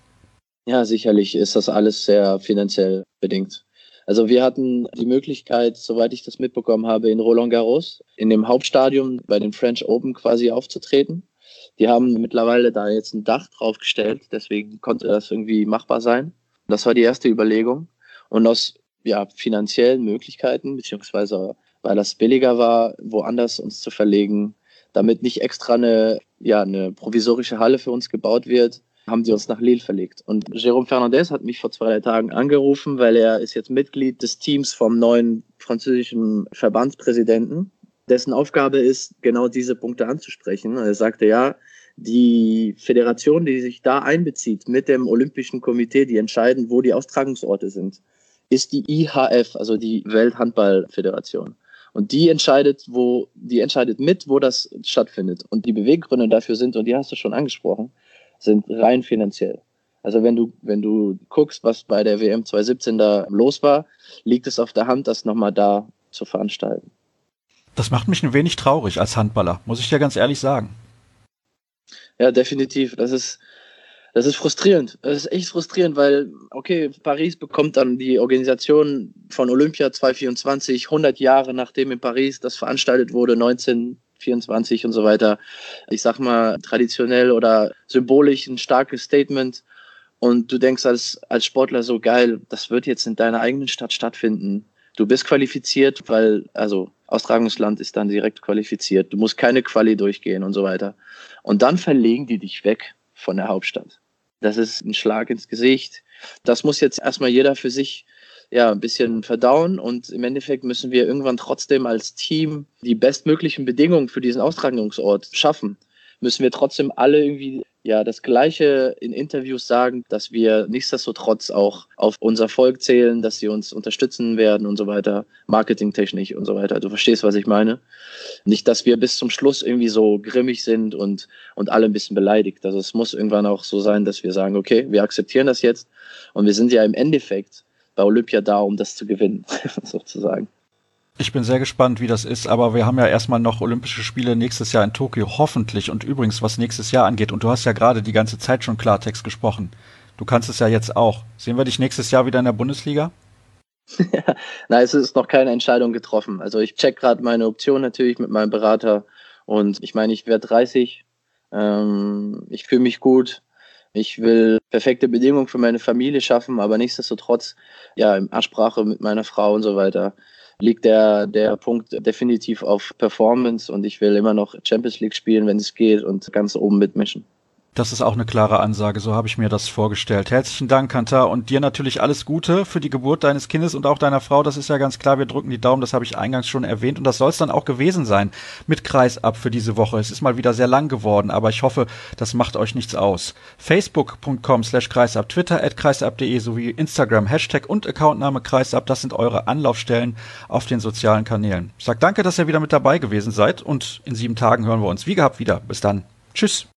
Ja, sicherlich ist das alles sehr finanziell bedingt. Also wir hatten die Möglichkeit, soweit ich das mitbekommen habe, in Roland Garros, in dem Hauptstadion bei den French Open quasi aufzutreten. Die haben mittlerweile da jetzt ein Dach draufgestellt, deswegen konnte das irgendwie machbar sein. Das war die erste Überlegung. Und aus ja, finanziellen Möglichkeiten, beziehungsweise weil das billiger war, woanders uns zu verlegen, damit nicht extra eine, ja, eine provisorische Halle für uns gebaut wird, haben die uns nach Lille verlegt. Und Jérôme Fernandez hat mich vor zwei, drei Tagen angerufen, weil er ist jetzt Mitglied des Teams vom neuen französischen Verbandspräsidenten, dessen Aufgabe ist, genau diese Punkte anzusprechen. Er sagte, ja, die Föderation, die sich da einbezieht mit dem Olympischen Komitee, die entscheiden, wo die Austragungsorte sind, ist die I H F, also die Welthandballföderation. Und die entscheidet, wo, die entscheidet mit, wo das stattfindet. Und die Beweggründe dafür sind, und die hast du schon angesprochen, sind rein finanziell. Also wenn du, wenn du guckst, was bei der W M zwanzig siebzehn da los war, liegt es auf der Hand, das nochmal da zu veranstalten. Das macht mich ein wenig traurig als Handballer, muss ich dir ganz ehrlich sagen. Ja, definitiv. Das ist, das ist frustrierend. Das ist echt frustrierend, weil, okay, Paris bekommt dann die Organisation von Olympia zwanzig vierundzwanzig, hundert Jahre nachdem in Paris das veranstaltet wurde, neunzehnhundertvierundzwanzig und so weiter. Ich sag mal, traditionell oder symbolisch ein starkes Statement. Und du denkst als, als Sportler so, geil, das wird jetzt in deiner eigenen Stadt stattfinden. Du bist qualifiziert, weil, also Austragungsland ist dann direkt qualifiziert. Du musst keine Quali durchgehen und so weiter. Und dann verlegen die dich weg von der Hauptstadt. Das ist ein Schlag ins Gesicht. Das muss jetzt erstmal jeder für sich ja ein bisschen verdauen. Und im Endeffekt müssen wir irgendwann trotzdem als Team die bestmöglichen Bedingungen für diesen Austragungsort schaffen. Müssen wir trotzdem alle irgendwie ja das Gleiche in Interviews sagen, dass wir nichtsdestotrotz auch auf unser Volk zählen, dass sie uns unterstützen werden und so weiter, marketingtechnisch und so weiter. Du verstehst, was ich meine? Nicht, dass wir bis zum Schluss irgendwie so grimmig sind und, und alle ein bisschen beleidigt. Also es muss irgendwann auch so sein, dass wir sagen, okay, wir akzeptieren das jetzt und wir sind ja im Endeffekt bei Olympia da, um das zu gewinnen, sozusagen. Ich bin sehr gespannt, wie das ist, aber wir haben ja erstmal noch Olympische Spiele nächstes Jahr in Tokio, hoffentlich. Und übrigens, was nächstes Jahr angeht, und du hast ja gerade die ganze Zeit schon Klartext gesprochen, du kannst es ja jetzt auch. Sehen wir dich nächstes Jahr wieder in der Bundesliga? Ja, nein, es ist noch keine Entscheidung getroffen. Also ich check gerade meine Option natürlich mit meinem Berater und ich meine, ich werde dreißig, ähm, ich fühle mich gut. Ich will perfekte Bedingungen für meine Familie schaffen, aber nichtsdestotrotz, ja, in Absprache mit meiner Frau und so weiter, liegt der, der Punkt definitiv auf Performance und ich will immer noch Champions League spielen, wenn es geht und ganz oben mitmischen. Das ist auch eine klare Ansage, so habe ich mir das vorgestellt. Herzlichen Dank, Kantar, und dir natürlich alles Gute für die Geburt deines Kindes und auch deiner Frau, das ist ja ganz klar, wir drücken die Daumen, das habe ich eingangs schon erwähnt und das soll es dann auch gewesen sein mit Kreisab für diese Woche. Es ist mal wieder sehr lang geworden, aber ich hoffe, das macht euch nichts aus. Facebook punkt com slash Kreisab, Twitter at kreisab punkt de sowie Instagram, Hashtag und Accountname Kreisab, das sind eure Anlaufstellen auf den sozialen Kanälen. Ich sag danke, dass ihr wieder mit dabei gewesen seid und in sieben Tagen hören wir uns wie gehabt wieder. Bis dann. Tschüss.